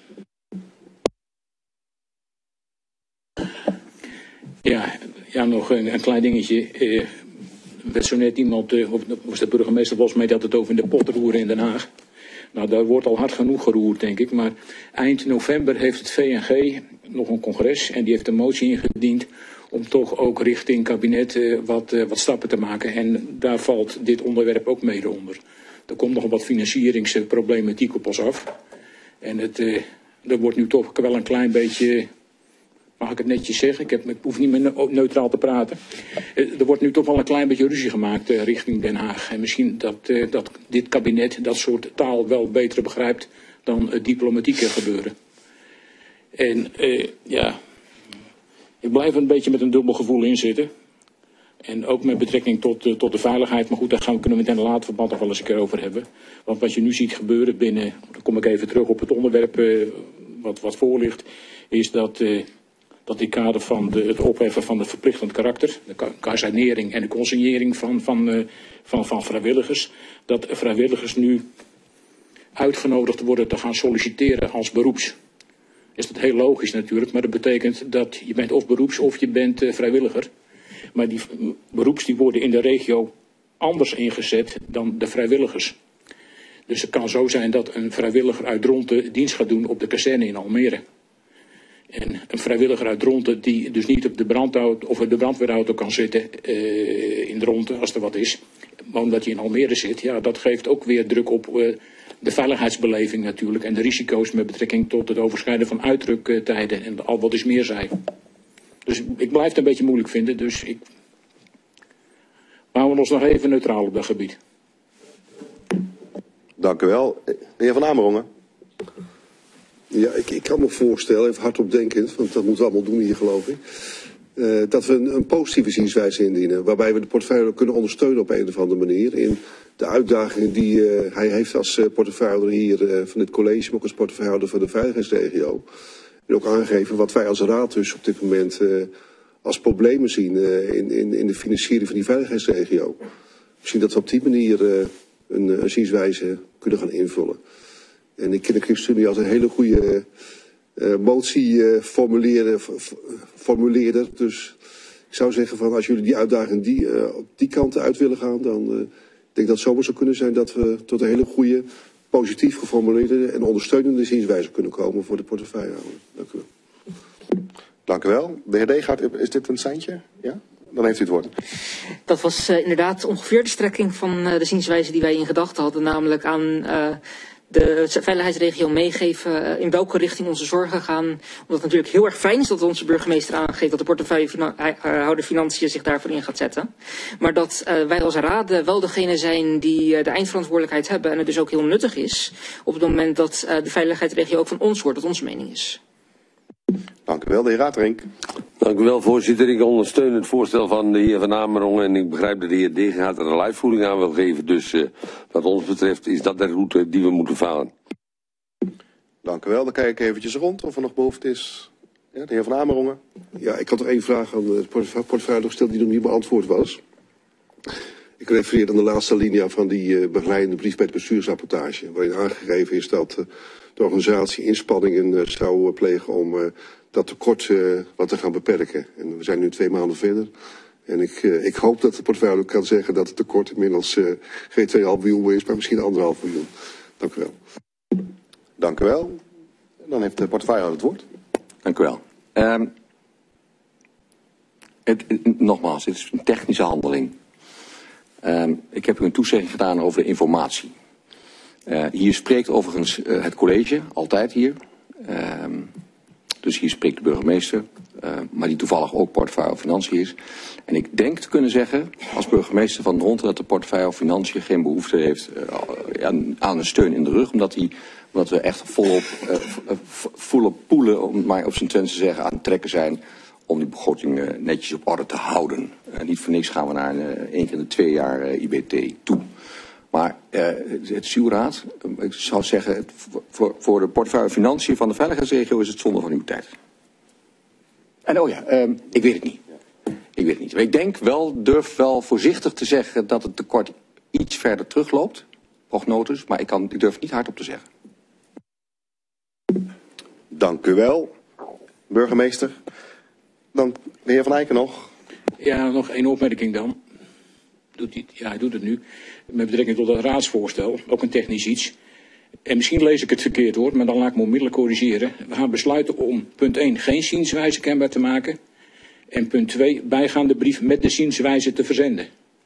Ja, nog een klein dingetje. werd zo net iemand, of was de burgemeester volgens mij, dat het over in de pot roeren in Den Haag. Nou, daar wordt al hard genoeg geroerd, denk ik. Maar eind november heeft het VNG nog een congres en die heeft een motie ingediend om toch ook richting kabinet wat stappen te maken. En daar valt dit onderwerp ook mede onder. Er komt nog wat financieringsproblematiek op ons af. En er wordt nu toch wel een klein beetje, mag ik het netjes zeggen, ik hoef niet meer neutraal te praten. Er wordt nu toch wel een klein beetje ruzie gemaakt richting Den Haag. En misschien dat dit kabinet dat soort taal wel beter begrijpt dan het diplomatieke gebeuren. En ik blijf een beetje met een dubbel gevoel inzitten. En ook met betrekking tot de veiligheid. Maar goed, daar kunnen we het in een later verband nog wel eens een keer over hebben. Want wat je nu ziet gebeuren binnen, dan kom ik even terug op het onderwerp wat voor ligt, is dat in kader van het opheffen van het verplichtend karakter, de kazernering en de consignering van vrijwilligers, dat vrijwilligers nu uitgenodigd worden te gaan solliciteren als beroeps. Is dat heel logisch natuurlijk, maar dat betekent dat je bent of beroeps of je bent vrijwilliger. Maar die beroeps die worden in de regio anders ingezet dan de vrijwilligers. Dus het kan zo zijn dat een vrijwilliger uit Dronten dienst gaat doen op de kazerne in Almere. En een vrijwilliger uit Dronten die dus niet op de brandauto of de brandweerauto kan zitten in Dronten als er wat is. Maar omdat hij in Almere zit, ja, dat geeft ook weer druk op de veiligheidsbeleving natuurlijk. En de risico's met betrekking tot het overschrijden van uitdruktijden en al wat is meer zei. Dus ik blijf het een beetje moeilijk vinden. Dus we houden ons nog even neutraal op dat gebied. Dank u wel. De heer Van Amerongen. Ja, ik kan me voorstellen, even hardop denkend, want dat moeten we allemaal doen hier geloof ik, dat we een positieve zienswijze indienen, waarbij we de portefeuille kunnen ondersteunen op een of andere manier in de uitdagingen die hij heeft als portefeuillehouder hier van dit college, maar ook als portefeuillehouder van de veiligheidsregio. En ook aangeven wat wij als raad dus op dit moment als problemen zien in de financiering van die veiligheidsregio. misschien dat we op die manier een zienswijze kunnen gaan invullen. En ik ken de ChristenUnie als een hele goede motie-formuleerder. Dus ik zou zeggen van als jullie die uitdaging op die kant uit willen gaan, dan denk ik dat het zomaar zou kunnen zijn dat we tot een hele goede, positief geformuleerde en ondersteunende zienswijze kunnen komen voor de portefeuillehouder. Dank u wel. Dank u wel. De heer Deegaard, is dit een seintje? Ja? Dan heeft u het woord. Dat was inderdaad ongeveer de strekking van de zienswijze die wij in gedachten hadden. Namelijk aan de veiligheidsregio meegeven in welke richting onze zorgen gaan. Omdat het natuurlijk heel erg fijn is dat onze burgemeester aangeeft dat de portefeuillehouder Financiën zich daarvoor in gaat zetten. Maar dat wij als raad wel degene zijn die de eindverantwoordelijkheid hebben. En het dus ook heel nuttig is op het moment dat de veiligheidsregio ook van ons hoort, wat onze mening is. Dank u wel, de heer Raterink. Dank u wel, voorzitter. Ik ondersteun het voorstel van de heer Van Amerongen en ik begrijp dat de heer Deegaard er een uitvoering aan wil geven. Dus wat ons betreft is dat de route die we moeten varen. Dank u wel. Dan kijk ik eventjes rond of er nog behoefte is. Ja, de heer Van Amerongen. Ja, ik had nog één vraag aan de portefeuille gesteld die nog niet beantwoord was. Ik refereer aan de laatste linia van die begeleidende brief bij de bestuursrapportage. Waarin aangegeven is dat de organisatie inspanningen zou plegen om dat tekort wat te gaan beperken. En we zijn nu 2 maanden verder. En ik hoop dat de portefeuille kan zeggen dat het tekort inmiddels geen 2,5 miljoen is, maar misschien 1,5 miljoen. Dank u wel. Dank u wel. Dan heeft de portefeuille het woord. Dank u wel. Nogmaals, dit is een technische handeling. Ik heb u een toezegging gedaan over de informatie. Hier spreekt overigens het college, altijd hier. Dus hier spreekt de burgemeester, maar die toevallig ook portefeuille Financiën is. En ik denk te kunnen zeggen, als burgemeester van Dronten, dat de portefeuille Financiën geen behoefte heeft aan een steun in de rug. Omdat we echt volop poelen, om het maar op zijn Twents te zeggen, aan het trekken zijn om die begroting netjes op orde te houden. Niet voor niks gaan we naar 1 keer in de 2 jaar IBT toe. Maar het stuurraad, ik zou zeggen, voor de portefeuille Financiën van de veiligheidsregio is het zonde van uw tijd. En ik weet het niet. Ik weet het niet. Maar ik denk wel, durf wel voorzichtig te zeggen dat het tekort iets verder terugloopt. Prognotes, maar ik durf niet hardop te zeggen. Dank u wel, burgemeester. Dan de heer Van Eycken nog. Ja, nog 1 opmerking dan. Hij doet het nu. Met betrekking tot het raadsvoorstel, ook een technisch iets. En misschien lees ik het verkeerd hoor, maar dan laat ik me onmiddellijk corrigeren. We gaan besluiten om punt 1 geen zienswijze kenbaar te maken. En punt 2 bijgaande brief met de zienswijze te verzenden.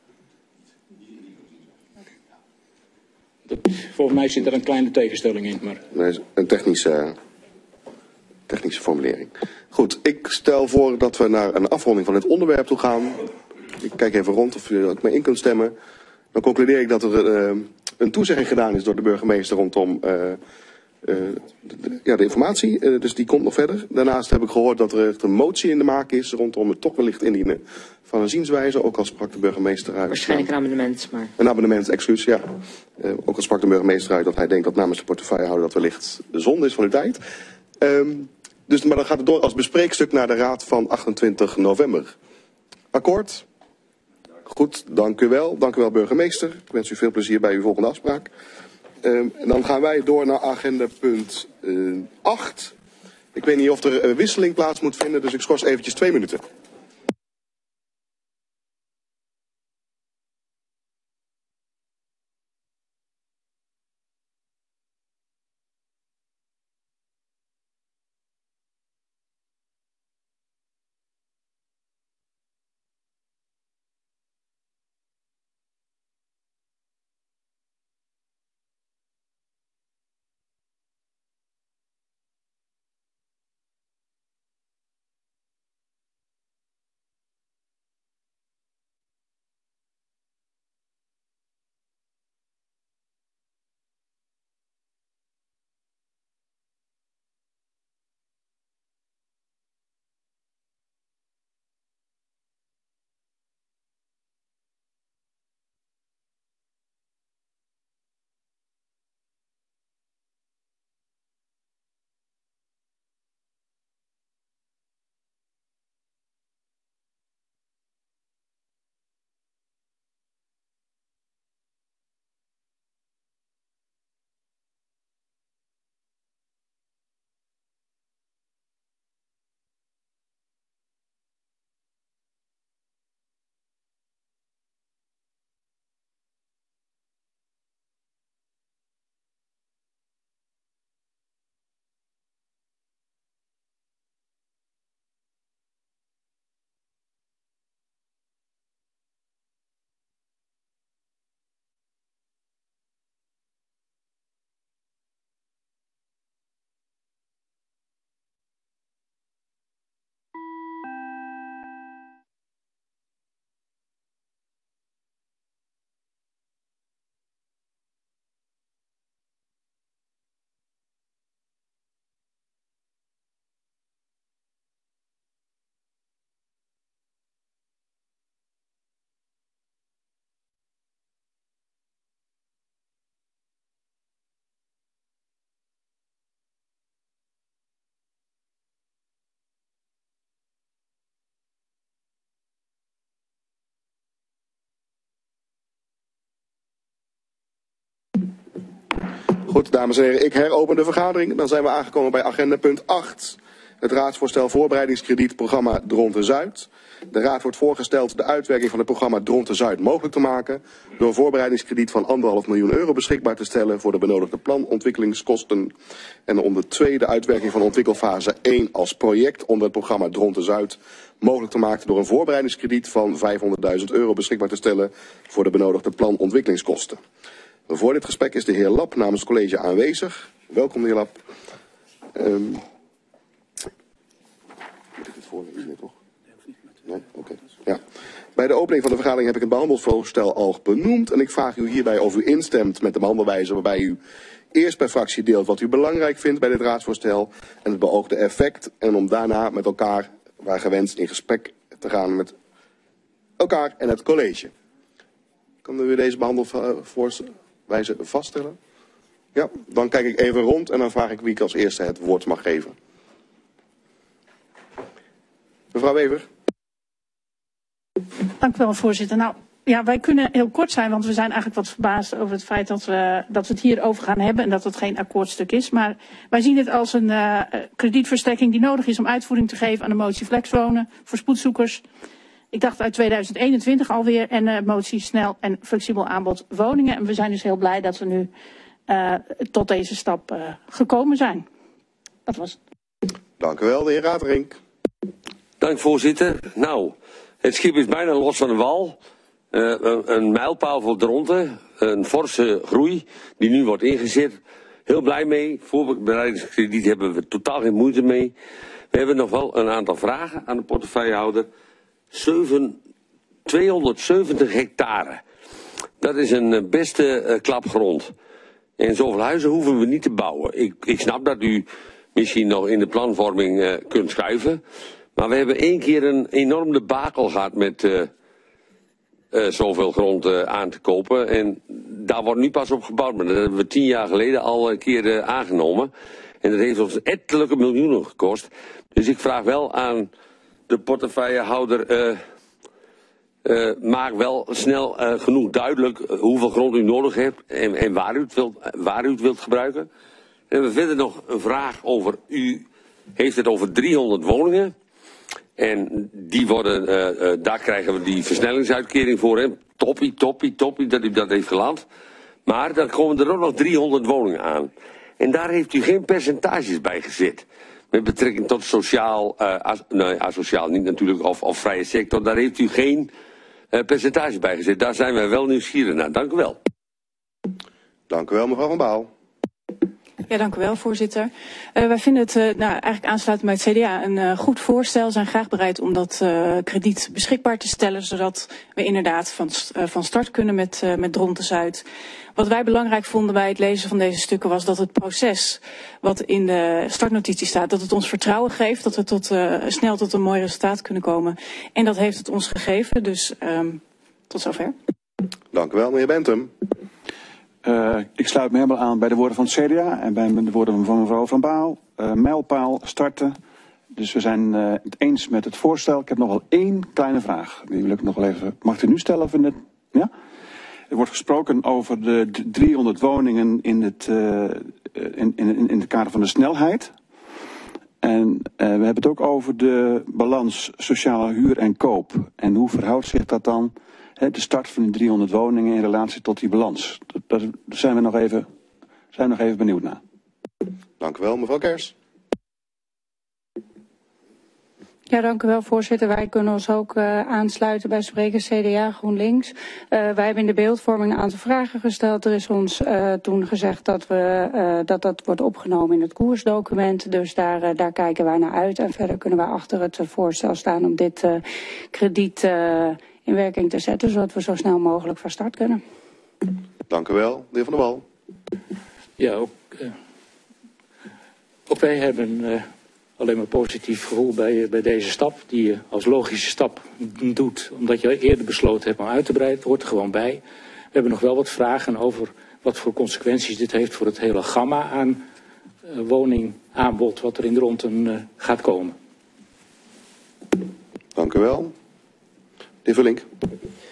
Volgens mij zit er een kleine tegenstelling in. Maar... Nee, een technische formulering. Goed, ik stel voor dat we naar een afronding van dit onderwerp toe gaan. Ik kijk even rond of u ook mee in kunt stemmen. Dan concludeer ik dat er een toezegging gedaan is door de burgemeester rondom de informatie. Dus die komt nog verder. Daarnaast heb ik gehoord dat er echt een motie in de maak is rondom het toch wellicht indienen van een zienswijze. Ook al sprak de burgemeester uit. Waarschijnlijk een amendement, maar... Een amendement, excuus, ja. Ook al sprak de burgemeester uit dat hij denkt dat namens de portefeuillehouder dat wellicht de zonde is van uw tijd. Maar dan gaat het door als bespreekstuk naar de raad van 28 november. Akkoord? Goed, dank u wel. Dank u wel, burgemeester. Ik wens u veel plezier bij uw volgende afspraak. En dan gaan wij door naar agenda punt 8. Ik weet niet of er wisseling plaats moet vinden, dus ik schors eventjes 2 minuten. Goed, dames en heren, ik heropen de vergadering. Dan zijn we aangekomen bij agenda punt 8. Het raadsvoorstel voorbereidingskrediet programma Dronten-Zuid. De raad wordt voorgesteld de uitwerking van het programma Dronten-Zuid mogelijk te maken door een voorbereidingskrediet van €1,5 miljoen beschikbaar te stellen voor de benodigde planontwikkelingskosten en om de tweede uitwerking van ontwikkelfase 1 als project onder het programma Dronten-Zuid mogelijk te maken door een voorbereidingskrediet van €500.000 beschikbaar te stellen voor de benodigde planontwikkelingskosten. Voor dit gesprek is de heer Lap namens het college aanwezig. Welkom, de heer Lap. Moet ik dit voorlezen, toch? Nee? Oké. Ja. Bij de opening van de vergadering heb ik het behandelsvoorstel al benoemd. En ik vraag u hierbij of u instemt met de behandelwijze waarbij u eerst per fractie deelt wat u belangrijk vindt bij dit raadsvoorstel en het beoogde effect. En om daarna met elkaar, waar gewenst, in gesprek te gaan met elkaar en het college. Kan u deze behandelwijze vaststellen? Ja, dan kijk ik even rond en dan vraag ik wie ik als eerste het woord mag geven. Mevrouw Wever. Dank u wel, voorzitter. Nou, ja, wij kunnen heel kort zijn, want we zijn eigenlijk wat verbaasd over het feit dat we het hierover gaan hebben en dat het geen akkoordstuk is. Maar wij zien het als een kredietverstrekking die nodig is om uitvoering te geven aan de motie flexwonen voor spoedzoekers. Ik dacht uit 2021 alweer en motie snel en flexibel aanbod woningen. En we zijn dus heel blij dat we nu tot deze stap gekomen zijn. Dat was het. Dank u wel, de heer Raterink. Dank voorzitter. Nou, het schip is bijna los van de wal. Een mijlpaal voor Dronten. Een forse groei die nu wordt ingezet. Heel blij mee. Voorbereidingskrediet hebben we totaal geen moeite mee. We hebben nog wel een aantal vragen aan de portefeuillehouder. 270 hectare. Dat is een beste klap grond. En zoveel huizen hoeven we niet te bouwen. Ik snap dat u misschien nog in de planvorming kunt schuiven. Maar we hebben 1 keer een enorm debakel gehad met zoveel grond aan te kopen. En daar wordt nu pas op gebouwd. Maar dat hebben we 10 jaar geleden al een keer aangenomen. En dat heeft ons ettelijke miljoenen gekost. Dus ik vraag wel aan de portefeuillehouder, maak wel snel genoeg duidelijk hoeveel grond u nodig hebt en waar u het wilt gebruiken. En we hebben verder nog een vraag over, u heeft het over 300 woningen. En die worden, daar krijgen we die versnellingsuitkering voor. Hè. Toppie dat u dat heeft geland. Maar dan komen er ook nog 300 woningen aan. En daar heeft u geen percentages bij gezet. Met betrekking tot sociaal, asociaal niet natuurlijk, of vrije sector. Daar heeft u geen percentage bij gezet. Daar zijn wij wel nieuwsgierig naar. Dank u wel. Dank u wel, mevrouw Van Baal. Ja, dank u wel, voorzitter. Wij vinden het eigenlijk aansluitend bij het CDA een goed voorstel. We zijn graag bereid om dat krediet beschikbaar te stellen, zodat we inderdaad van start kunnen met Dronten-Zuid. Wat wij belangrijk vonden bij het lezen van deze stukken was dat het proces wat in de startnotitie staat, dat het ons vertrouwen geeft, dat we snel tot een mooi resultaat kunnen komen. En dat heeft het ons gegeven, dus tot zover. Dank u wel, meneer Bentum. Ik sluit me helemaal aan bij de woorden van het CDA en bij de woorden van mevrouw Van Baal. Mijlpaal starten. Dus we zijn het eens met het voorstel. Ik heb nog wel 1 kleine vraag. Die wil ik nog wel even. Mag ik u nu stellen? Of ja? Er wordt gesproken over de 300 woningen in het kader van de snelheid. En we hebben het ook over de balans sociale huur en koop. En hoe verhoudt zich dat dan? De start van die 300 woningen in relatie tot die balans. Daar zijn we nog even benieuwd naar. Dank u wel, mevrouw Kers. Ja, dank u wel, voorzitter. Wij kunnen ons ook aansluiten bij sprekers CDA GroenLinks. Wij hebben in de beeldvorming een aantal vragen gesteld. Er is ons toen gezegd dat wordt opgenomen in het koersdocument. Dus daar kijken wij naar uit. En verder kunnen wij achter het voorstel staan om dit krediet in werking te zetten, zodat we zo snel mogelijk van start kunnen. Dank u wel, de heer Van der Wal. Ja, ook wij hebben alleen maar positief gevoel bij deze stap, die je als logische stap doet, omdat je eerder besloten hebt om uit te breiden. Het hoort er gewoon bij. We hebben nog wel wat vragen over wat voor consequenties dit heeft voor het hele gamma aan woningaanbod wat er in Dronten gaat komen. Dank u wel. De heer Vullink.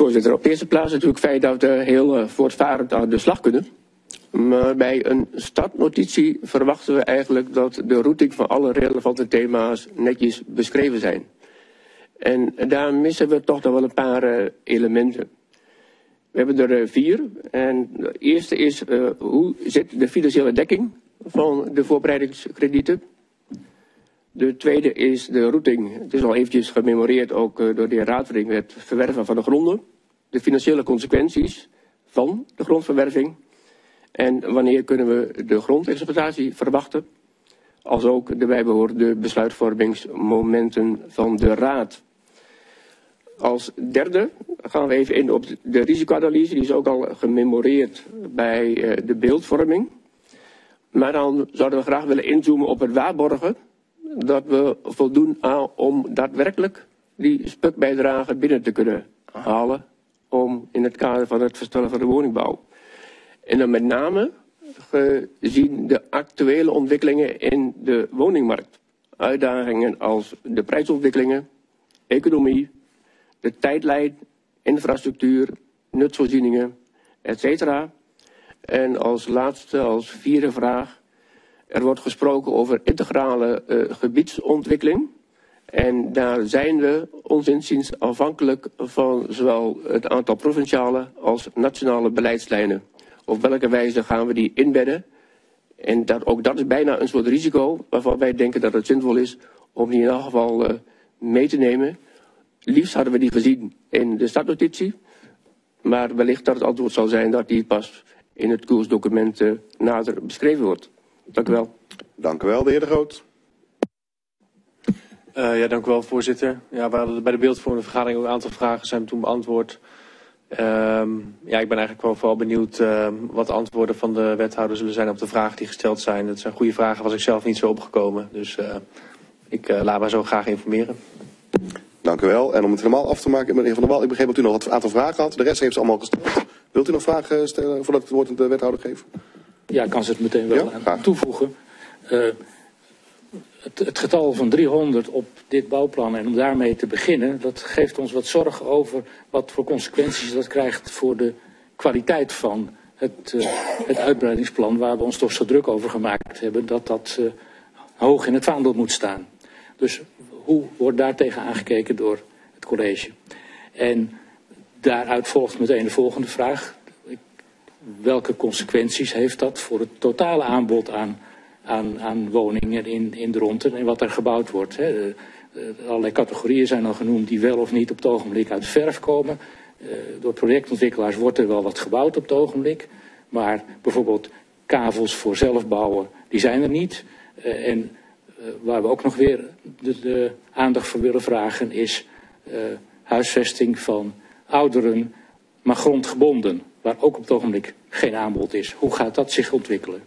Voorzitter, op de eerste plaats natuurlijk het feit dat we heel voortvarend aan de slag kunnen. Maar bij een startnotitie verwachten we eigenlijk dat de routing van alle relevante thema's netjes beschreven zijn. En daar missen we toch nog wel een paar elementen. We hebben er 4. En de eerste is, hoe zit de financiële dekking van de voorbereidingskredieten? De tweede is de routing. Het is al eventjes gememoreerd ook door de heer Raadvering, het verwerven van de gronden. De financiële consequenties van de grondverwerving. En wanneer kunnen we de grondexploitatie verwachten? Als ook de bijbehorende besluitvormingsmomenten van de Raad. Als derde gaan we even in op de risicoanalyse. Die is ook al gememoreerd bij de beeldvorming. Maar dan zouden we graag willen inzoomen op het waarborgen. Dat we voldoen aan om daadwerkelijk die spukbijdrage binnen te kunnen halen. Om in het kader van het verstellen van de woningbouw. En dan met name gezien de actuele ontwikkelingen in de woningmarkt. Uitdagingen als de prijsontwikkelingen, economie, de tijdlijn, infrastructuur, nutsvoorzieningen, etc. En als laatste, als vierde vraag, er wordt gesproken over integrale gebiedsontwikkeling. En daar zijn we ons inziens afhankelijk van zowel het aantal provinciale als nationale beleidslijnen. Op welke wijze gaan we die inbedden? En ook dat is bijna een soort risico waarvan wij denken dat het zinvol is om die in elk geval mee te nemen. Liefst hadden we die gezien in de startnotitie. Maar wellicht dat het antwoord zal zijn dat die pas in het koersdocument nader beschreven wordt. Dank u wel. Dank u wel, de heer De Groot. Ja, dank u wel, voorzitter. Ja, we hadden bij de beeldvormende vergadering ook een aantal vragen zijn toen beantwoord. Ja, ik ben eigenlijk wel vooral benieuwd wat de antwoorden van de wethouder zullen zijn op de vragen die gesteld zijn. Dat zijn goede vragen, was ik zelf niet zo opgekomen. Dus ik laat me zo graag informeren. Dank u wel. En om het helemaal af te maken, meneer Van der Wal, ik begreep dat u nog een aantal vragen had. De rest heeft ze allemaal gesteld. Wilt u nog vragen stellen voordat ik het woord aan de wethouder geef? Ja, ik kan ze het meteen wel aan toevoegen. Het getal van 300 op dit bouwplan en om daarmee te beginnen, dat geeft ons wat zorgen over wat voor consequenties dat krijgt voor de kwaliteit van het uitbreidingsplan waar we ons toch zo druk over gemaakt hebben, dat hoog in het vaandel moet staan. Dus hoe wordt daar tegen aangekeken door het college? En daaruit volgt meteen de volgende vraag. Welke consequenties heeft dat voor het totale aanbod aan woningen in Dronten en wat er gebouwd wordt? Allerlei categorieën zijn al genoemd die wel of niet op het ogenblik uit de verf komen. Door projectontwikkelaars wordt er wel wat gebouwd op het ogenblik. Maar bijvoorbeeld kavels voor zelfbouwen, die zijn er niet. Waar we ook nog weer de aandacht voor willen vragen is huisvesting van ouderen, maar grondgebonden. Waar ook op het ogenblik geen aanbod is. Hoe gaat dat zich ontwikkelen?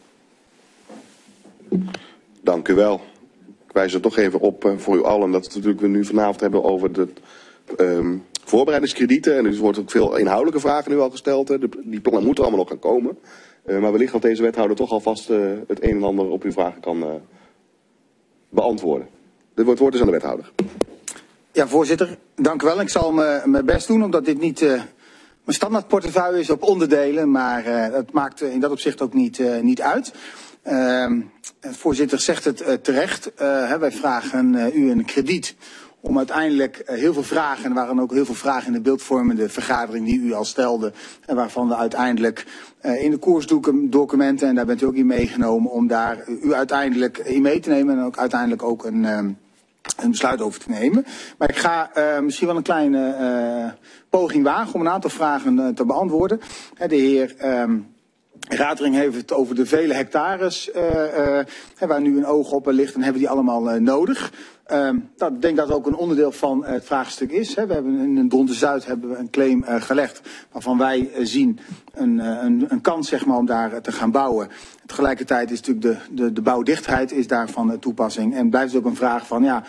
Dank u wel. Ik wijs er toch even op voor u allen dat natuurlijk we nu vanavond hebben over de voorbereidingskredieten. En er wordt ook veel inhoudelijke vragen nu al gesteld. Hè. Die plannen moeten allemaal nog gaan komen. Maar wellicht dat deze wethouder toch alvast het een en ander op uw vragen kan beantwoorden. Het woord is aan de wethouder. Ja, voorzitter, dank u wel. Ik zal mijn best doen, omdat dit niet mijn standaardportefeuille is op onderdelen. Maar dat maakt in dat opzicht ook niet uit. Voorzitter zegt het terecht. Wij vragen u een krediet om uiteindelijk heel veel vragen, en er waren ook heel veel vragen in de beeldvormende vergadering die u al stelde, en waarvan we uiteindelijk in de koersdocumenten, en daar bent u ook in meegenomen, om daar u uiteindelijk in mee te nemen en ook uiteindelijk ook een besluit over te nemen. Maar ik ga misschien wel een kleine poging wagen om een aantal vragen te beantwoorden. De heer Raadring heeft het over de vele hectares waar nu een oog op ligt en hebben die allemaal nodig. Ik denk dat het ook een onderdeel van het vraagstuk is. We hebben in Dronten Zuid hebben we een claim gelegd waarvan wij zien een kans zeg maar, om daar te gaan bouwen. Tegelijkertijd is natuurlijk de bouwdichtheid is daarvan toepassing. En blijft het ook een vraag van ja,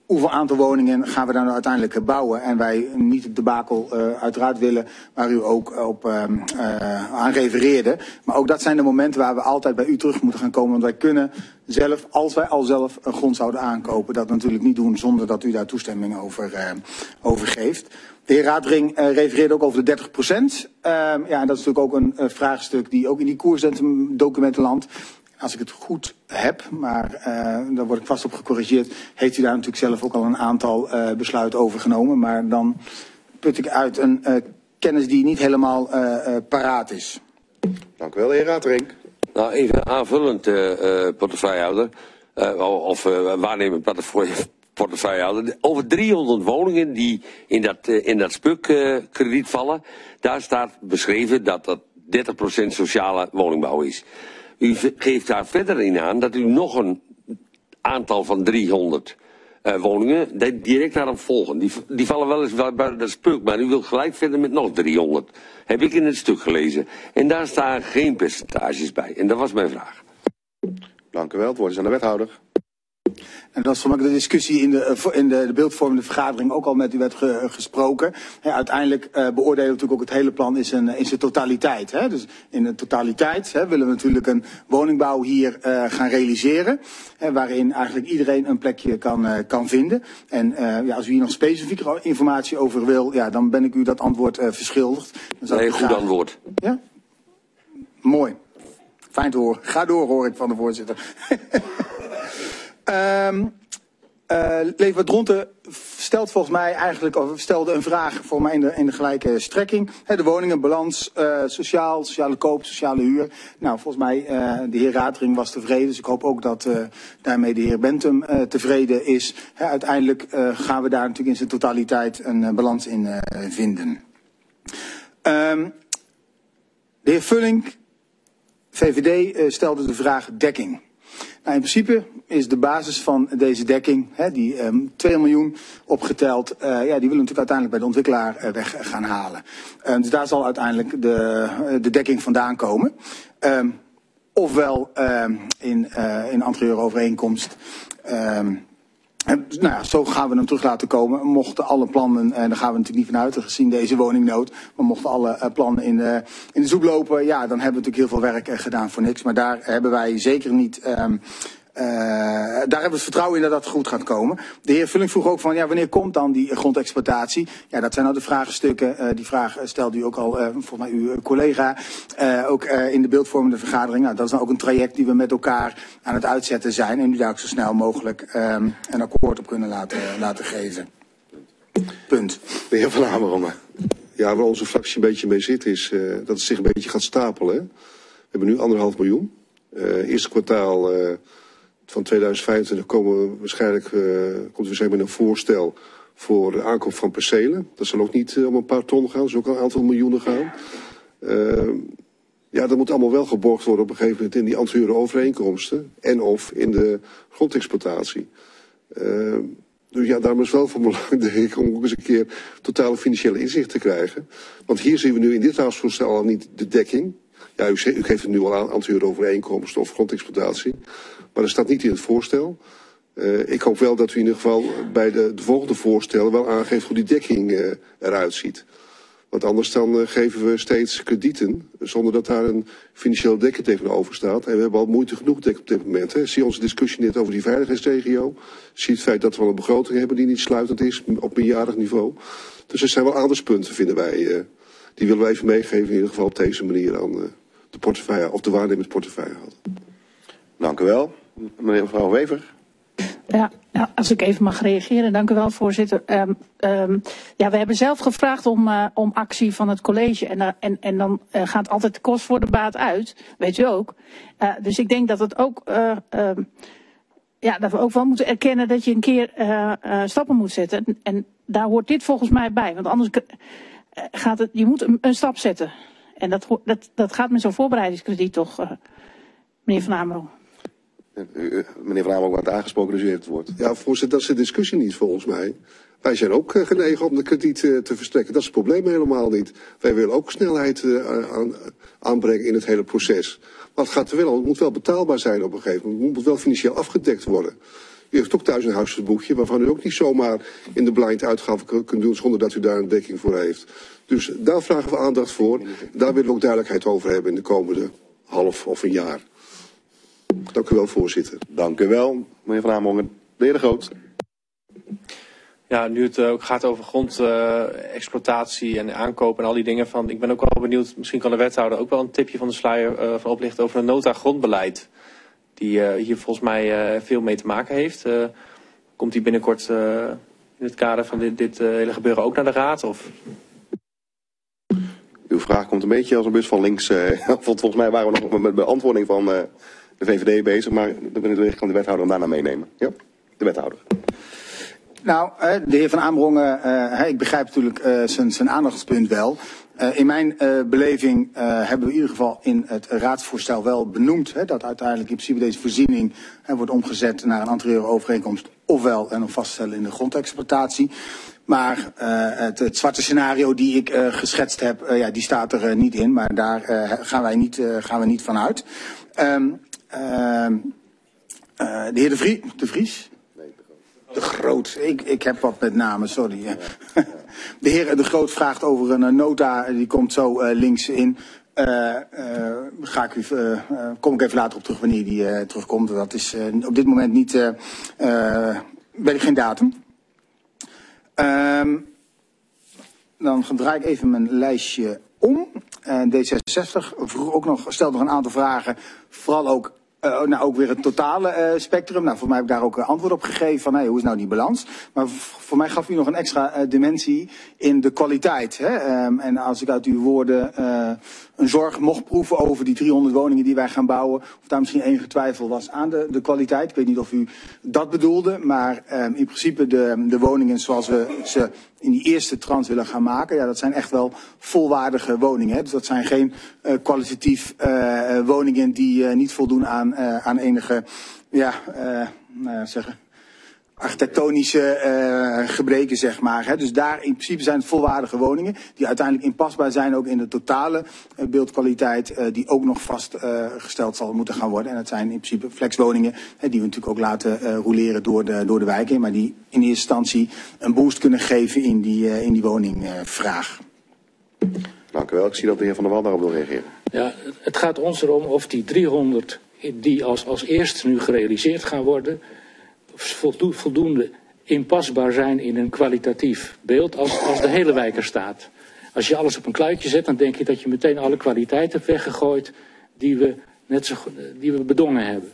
hoeveel aantal woningen gaan we dan uiteindelijk bouwen. En wij niet het debakel uiteraard willen waar u ook op aan refereerde. Maar ook dat zijn de momenten waar we altijd bij u terug moeten gaan komen. Want wij kunnen zelf, als wij al zelf een grond zouden aankopen, dat natuurlijk niet doen zonder dat u daar toestemming over geeft. De heer Radering refereerde ook over de 30%. Ja, en dat is natuurlijk ook een vraagstuk die ook in die koersdocumenten landt. Als ik het goed heb, maar daar word ik vast op gecorrigeerd, heeft u daar natuurlijk zelf ook al een aantal besluiten over genomen. Maar dan put ik uit een kennis die niet helemaal paraat is. Dank u wel, de heer Radering. Nou, even aanvullend, portefeuillehouder, of waarnemend portefeuillehouder. Over 300 woningen die in dat SPUC-krediet vallen, daar staat beschreven dat dat 30% sociale woningbouw is. U geeft daar verder in aan dat u nog een aantal van 300 woningen direct daarop volgen. Die vallen wel eens buiten dat SPUC, maar u wilt gelijk verder met nog 300. Heb ik in het stuk gelezen. En daar staan geen percentages bij. En dat was mijn vraag. Dank u wel. Het woord is aan de wethouder. En dat is voor mij de discussie in de beeldvormende vergadering ook al met u werd gesproken. Uiteindelijk beoordelen we natuurlijk ook het hele plan in zijn totaliteit. Hè. Dus in de totaliteit willen we natuurlijk een woningbouw hier gaan realiseren. Waarin eigenlijk iedereen een plekje kan vinden. En als u hier nog specifieke informatie over wil, ja, dan ben ik u dat antwoord verschuldigd. Nee, goed antwoord. Ja? Mooi. Fijn te horen. Ga door, hoor ik van de voorzitter. Leefbaar Dronten stelt volgens mij eigenlijk, of stelde een vraag voor mij in de gelijke strekking. De woningenbalans, sociale koop, sociale huur. Nou, volgens mij, de heer Radering was tevreden, dus ik hoop ook dat daarmee de heer Bentum tevreden is. Uiteindelijk gaan we daar natuurlijk in zijn totaliteit een balans in vinden. De heer Vullink, VVD, stelde de vraag dekking. Nou, in principe is de basis van deze dekking, die 2 miljoen opgeteld, die willen we natuurlijk uiteindelijk bij de ontwikkelaar weg gaan halen. Dus daar zal uiteindelijk de dekking vandaan komen. Ofwel in anterieurovereenkomst. Nou ja, zo gaan we hem terug laten komen. Mochten alle plannen, en daar gaan we natuurlijk niet vanuit, gezien deze woningnood, maar mochten alle plannen in de zoek lopen, ja, dan hebben we natuurlijk heel veel werk gedaan voor niks. Maar daar hebben wij zeker niet, daar hebben we het vertrouwen in dat dat goed gaat komen. De heer Vulling vroeg ook van, ja, wanneer komt dan die grondexploitatie? Ja, dat zijn nou de vraagstukken. Die vraag stelde u ook al, volgens mij uw collega, ook in de beeldvormende vergadering. Nou, dat is nou ook een traject die we met elkaar aan het uitzetten zijn. En nu daar ook zo snel mogelijk een akkoord op kunnen laten geven. Punt. De heer Van Amerongen. Ja, waar onze fractie een beetje mee zit is dat het zich een beetje gaat stapelen. Hè? We hebben nu 1,5 miljoen. Eerste kwartaal van 2025 komen we waarschijnlijk komt er met een voorstel voor de aankoop van percelen. Dat zal ook niet om een paar ton gaan, dat zal ook een aantal miljoenen gaan. Ja, dat moet allemaal wel geborgd worden op een gegeven moment in die anterieure overeenkomsten en of in de grondexploitatie. Dus ja, daarom is het wel van belang, denk ik, om ook eens een keer totale financiële inzicht te krijgen. Want hier zien we nu in dit raadsvoorstel al niet de dekking. Ja, u geeft het nu al aan, anterieure overeenkomsten of grondexploitatie. Maar dat staat niet in het voorstel. Ik hoop wel dat u in ieder geval bij de volgende voorstellen wel aangeeft hoe die dekking eruit ziet. Want anders dan geven we steeds kredieten zonder dat daar een financiële dekking tegenover staat. En we hebben al moeite genoeg dek op dit moment. Hè. Zie onze discussie net over die veiligheidsregio. Zie het feit dat we al een begroting hebben die niet sluitend is op meerjarig niveau. Dus er zijn wel aandachtspunten, vinden wij. Die willen we even meegeven in ieder geval op deze manier aan de portefeuille of de waarnemend portefeuillehouder. Dank u wel. Meneer mevrouw Wever. Ja, nou, als ik even mag reageren, dank u wel, voorzitter. Ja, we hebben zelf gevraagd om actie van het college en dan gaat altijd de kost voor de baat uit, weet u ook. Dus ik denk dat het ook, dat we ook wel moeten erkennen dat je een keer stappen moet zetten. En daar hoort dit volgens mij bij, want anders je moet een stap zetten. En dat gaat met zo'n voorbereidingskrediet toch, meneer Van Amerongen. Meneer Van Amerongen wordt aangesproken, dus u heeft het woord. Ja, voorzitter, dat is de discussie niet volgens mij. Wij zijn ook genegen om de krediet te verstrekken. Dat is het probleem helemaal niet. Wij willen ook snelheid aanbrengen in het hele proces. Maar het gaat er wel om, het moet wel betaalbaar zijn op een gegeven moment. Het moet wel financieel afgedekt worden. U heeft ook thuis een huishoudboekje waarvan u ook niet zomaar in de blind uitgave kunt doen zonder dat u daar een dekking voor heeft. Dus daar vragen we aandacht voor. Daar willen we ook duidelijkheid over hebben in de komende half of een jaar. Dank u wel, voorzitter. Dank u wel, meneer Van Amerongen. De heer De Groot. Ja, nu het ook gaat over grondexploitatie en aankoop en al die dingen. Ik ben ook wel benieuwd, misschien kan de wethouder ook wel een tipje van de sluier van oplichten over een nota grondbeleid. Die hier volgens mij veel mee te maken heeft. Komt die binnenkort in het kader van dit hele gebeuren ook naar de raad? Of? Uw vraag komt een beetje als een bus van links. Volgens mij waren we nog met de beantwoording van de VVD bezig. Maar dan ben ik de wethouder om daarna meenemen. Ja, de wethouder. Nou, de heer Van Amerongen, ik begrijp natuurlijk zijn aandachtspunt wel. In mijn beleving hebben we in ieder geval in het raadsvoorstel wel benoemd dat uiteindelijk in principe deze voorziening wordt omgezet naar een anterieure overeenkomst ofwel en vaststellen in de grondexploitatie. Maar het zwarte scenario die ik geschetst heb, die staat er niet in, maar daar gaan we niet van uit. De heer De Vries? De Groot. Ik heb wat met namen, sorry. De heer De Groot vraagt over een nota, die komt zo links in. Kom ik even later op terug wanneer die terugkomt. Dat is op dit moment niet, weet ik geen datum. Dan draai ik even mijn lijstje om. D66 vroeg ook stelde nog een aantal vragen, vooral ook ook weer het totale spectrum. Nou, voor mij heb ik daar ook antwoord op gegeven van hoe is nou die balans. Maar voor mij gaf u nog een extra dimensie in de kwaliteit. Hè? En als ik uit uw woorden een zorg mocht proeven over die 300 woningen die wij gaan bouwen, of daar misschien enige twijfel was aan de kwaliteit. Ik weet niet of u dat bedoelde, maar in principe de woningen zoals we ze in die eerste trans willen gaan maken, dat zijn echt wel volwaardige woningen. Hè? Dus dat zijn geen kwalitatief woningen die niet voldoen aan enige architectonische gebreken, zeg maar. Hè? Dus daar in principe zijn het volwaardige woningen die uiteindelijk inpasbaar zijn ook in de totale beeldkwaliteit die ook nog vastgesteld zal moeten gaan worden. En dat zijn in principe flexwoningen die we natuurlijk ook laten roleren door de wijken, maar die in eerste instantie een boost kunnen geven in die woningvraag. Dank u wel. Ik zie dat de heer Van der Wal daarop wil reageren. Ja, het gaat ons erom of die 300 die als eerste nu gerealiseerd gaan worden voldoende inpasbaar zijn in een kwalitatief beeld als de hele wijk er staat. Als je alles op een kluitje zet, dan denk je dat je meteen alle kwaliteit hebt weggegooid die we bedongen hebben.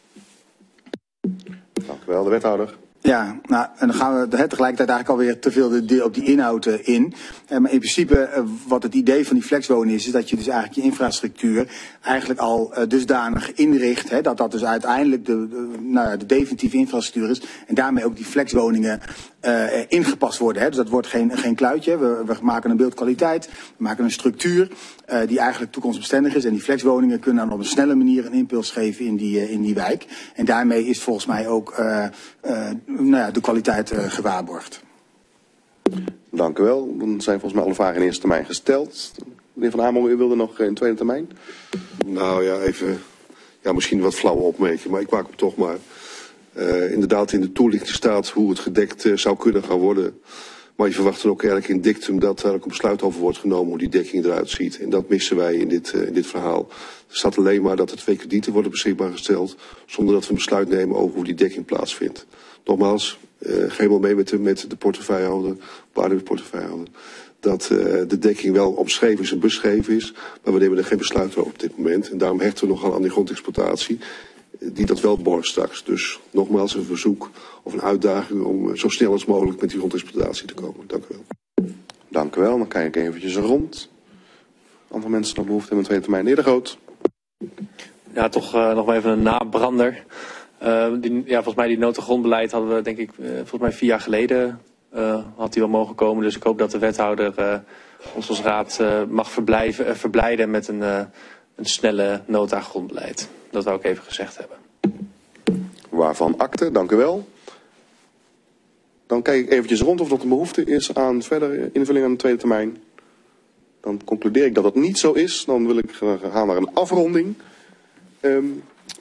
Dank u wel, de wethouder. Ja, nou, en dan gaan we tegelijkertijd eigenlijk alweer te veel op die inhoud in. Maar in principe, wat het idee van die flexwoning is dat je dus eigenlijk je infrastructuur eigenlijk al dusdanig inricht, dat dus uiteindelijk de definitieve infrastructuur is. En daarmee ook die flexwoningen ingepast worden. Hè. Dus dat wordt geen kluitje. We maken een beeldkwaliteit, we maken een structuur die eigenlijk toekomstbestendig is. En die flexwoningen kunnen dan op een snelle manier een impuls geven in die wijk. En daarmee is volgens mij ook de kwaliteit gewaarborgd. Dank u wel. Dan zijn volgens mij alle vragen in eerste termijn gesteld. Meneer Van Amerongen, u wilde nog in tweede termijn? Nou ja, even misschien wat flauwe opmerking, maar ik maak hem toch maar. Inderdaad, in de toelichting staat hoe het gedekt zou kunnen gaan worden. Maar je verwacht dan ook eigenlijk in dictum dat er ook een besluit over wordt genomen hoe die dekking eruit ziet. En dat missen wij in dit verhaal. Er staat alleen maar dat er 2 kredieten worden beschikbaar gesteld, zonder dat we een besluit nemen over hoe die dekking plaatsvindt. Nogmaals, ga helemaal mee met de portefeuillehouder, waardeportefeuillehouder, dat de dekking wel omschreven is en beschreven is, maar we nemen er geen besluit over op dit moment. En daarom hechten we nogal aan die grondexploitatie, die dat wel borgt straks. Dus nogmaals een verzoek of een uitdaging om zo snel als mogelijk met die grondexploitatie te komen. Dank u wel. Dank u wel. Dan kijk ik eventjes rond. Andere mensen nog behoefte hebben een tweede termijn. De heer De Groot. Ja, toch nog maar even een nabrander. Volgens mij die notengrondbeleid hadden we denk ik volgens mij 4 jaar geleden had die wel mogen komen. Dus ik hoop dat de wethouder ons als raad mag verblijden met een snelle nota grondbeleid. Dat wou ik even gezegd hebben. Waarvan akte, dank u wel. Dan kijk ik eventjes rond of er een behoefte is aan verdere invulling aan de tweede termijn. Dan concludeer ik dat dat niet zo is. Dan wil ik gaan naar een afronding.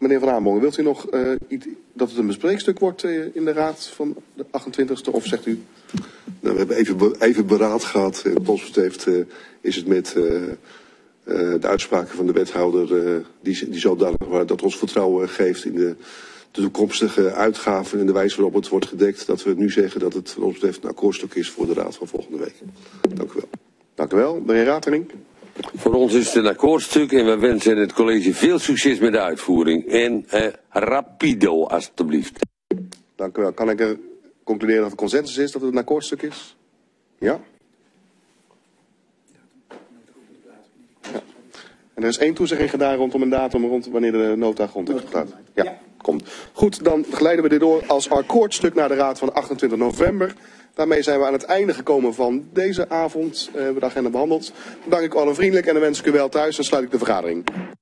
Meneer Van Aanbongen, wilt u nog dat het een bespreekstuk wordt in de raad van de 28e? Of zegt u... Nou, we hebben even beraad gehad. Wat ons betreft is het met de uitspraken van de wethouder die zodanig dat ons vertrouwen geeft in de toekomstige uitgaven en de wijze waarop het wordt gedekt, dat we nu zeggen dat het wat ons betreft een akkoordstuk is voor de raad van volgende week. Dank u wel. Dank u wel. Meneer Ratering. Voor ons is het een akkoordstuk en we wensen het college veel succes met de uitvoering. En rapido, alstublieft. Dank u wel. Kan ik concluderen dat er consensus is dat het een akkoordstuk is? Ja? Ja. En er is 1 toezegging gedaan rondom een datum rond wanneer de nota grond is geplaatst. Ja, komt. Goed, dan geleiden we dit door als akkoordstuk naar de raad van 28 november. Daarmee zijn we aan het einde gekomen van deze avond. We hebben de agenda behandeld. Dan dank ik u allen vriendelijk en dan wens ik u wel thuis en sluit ik de vergadering.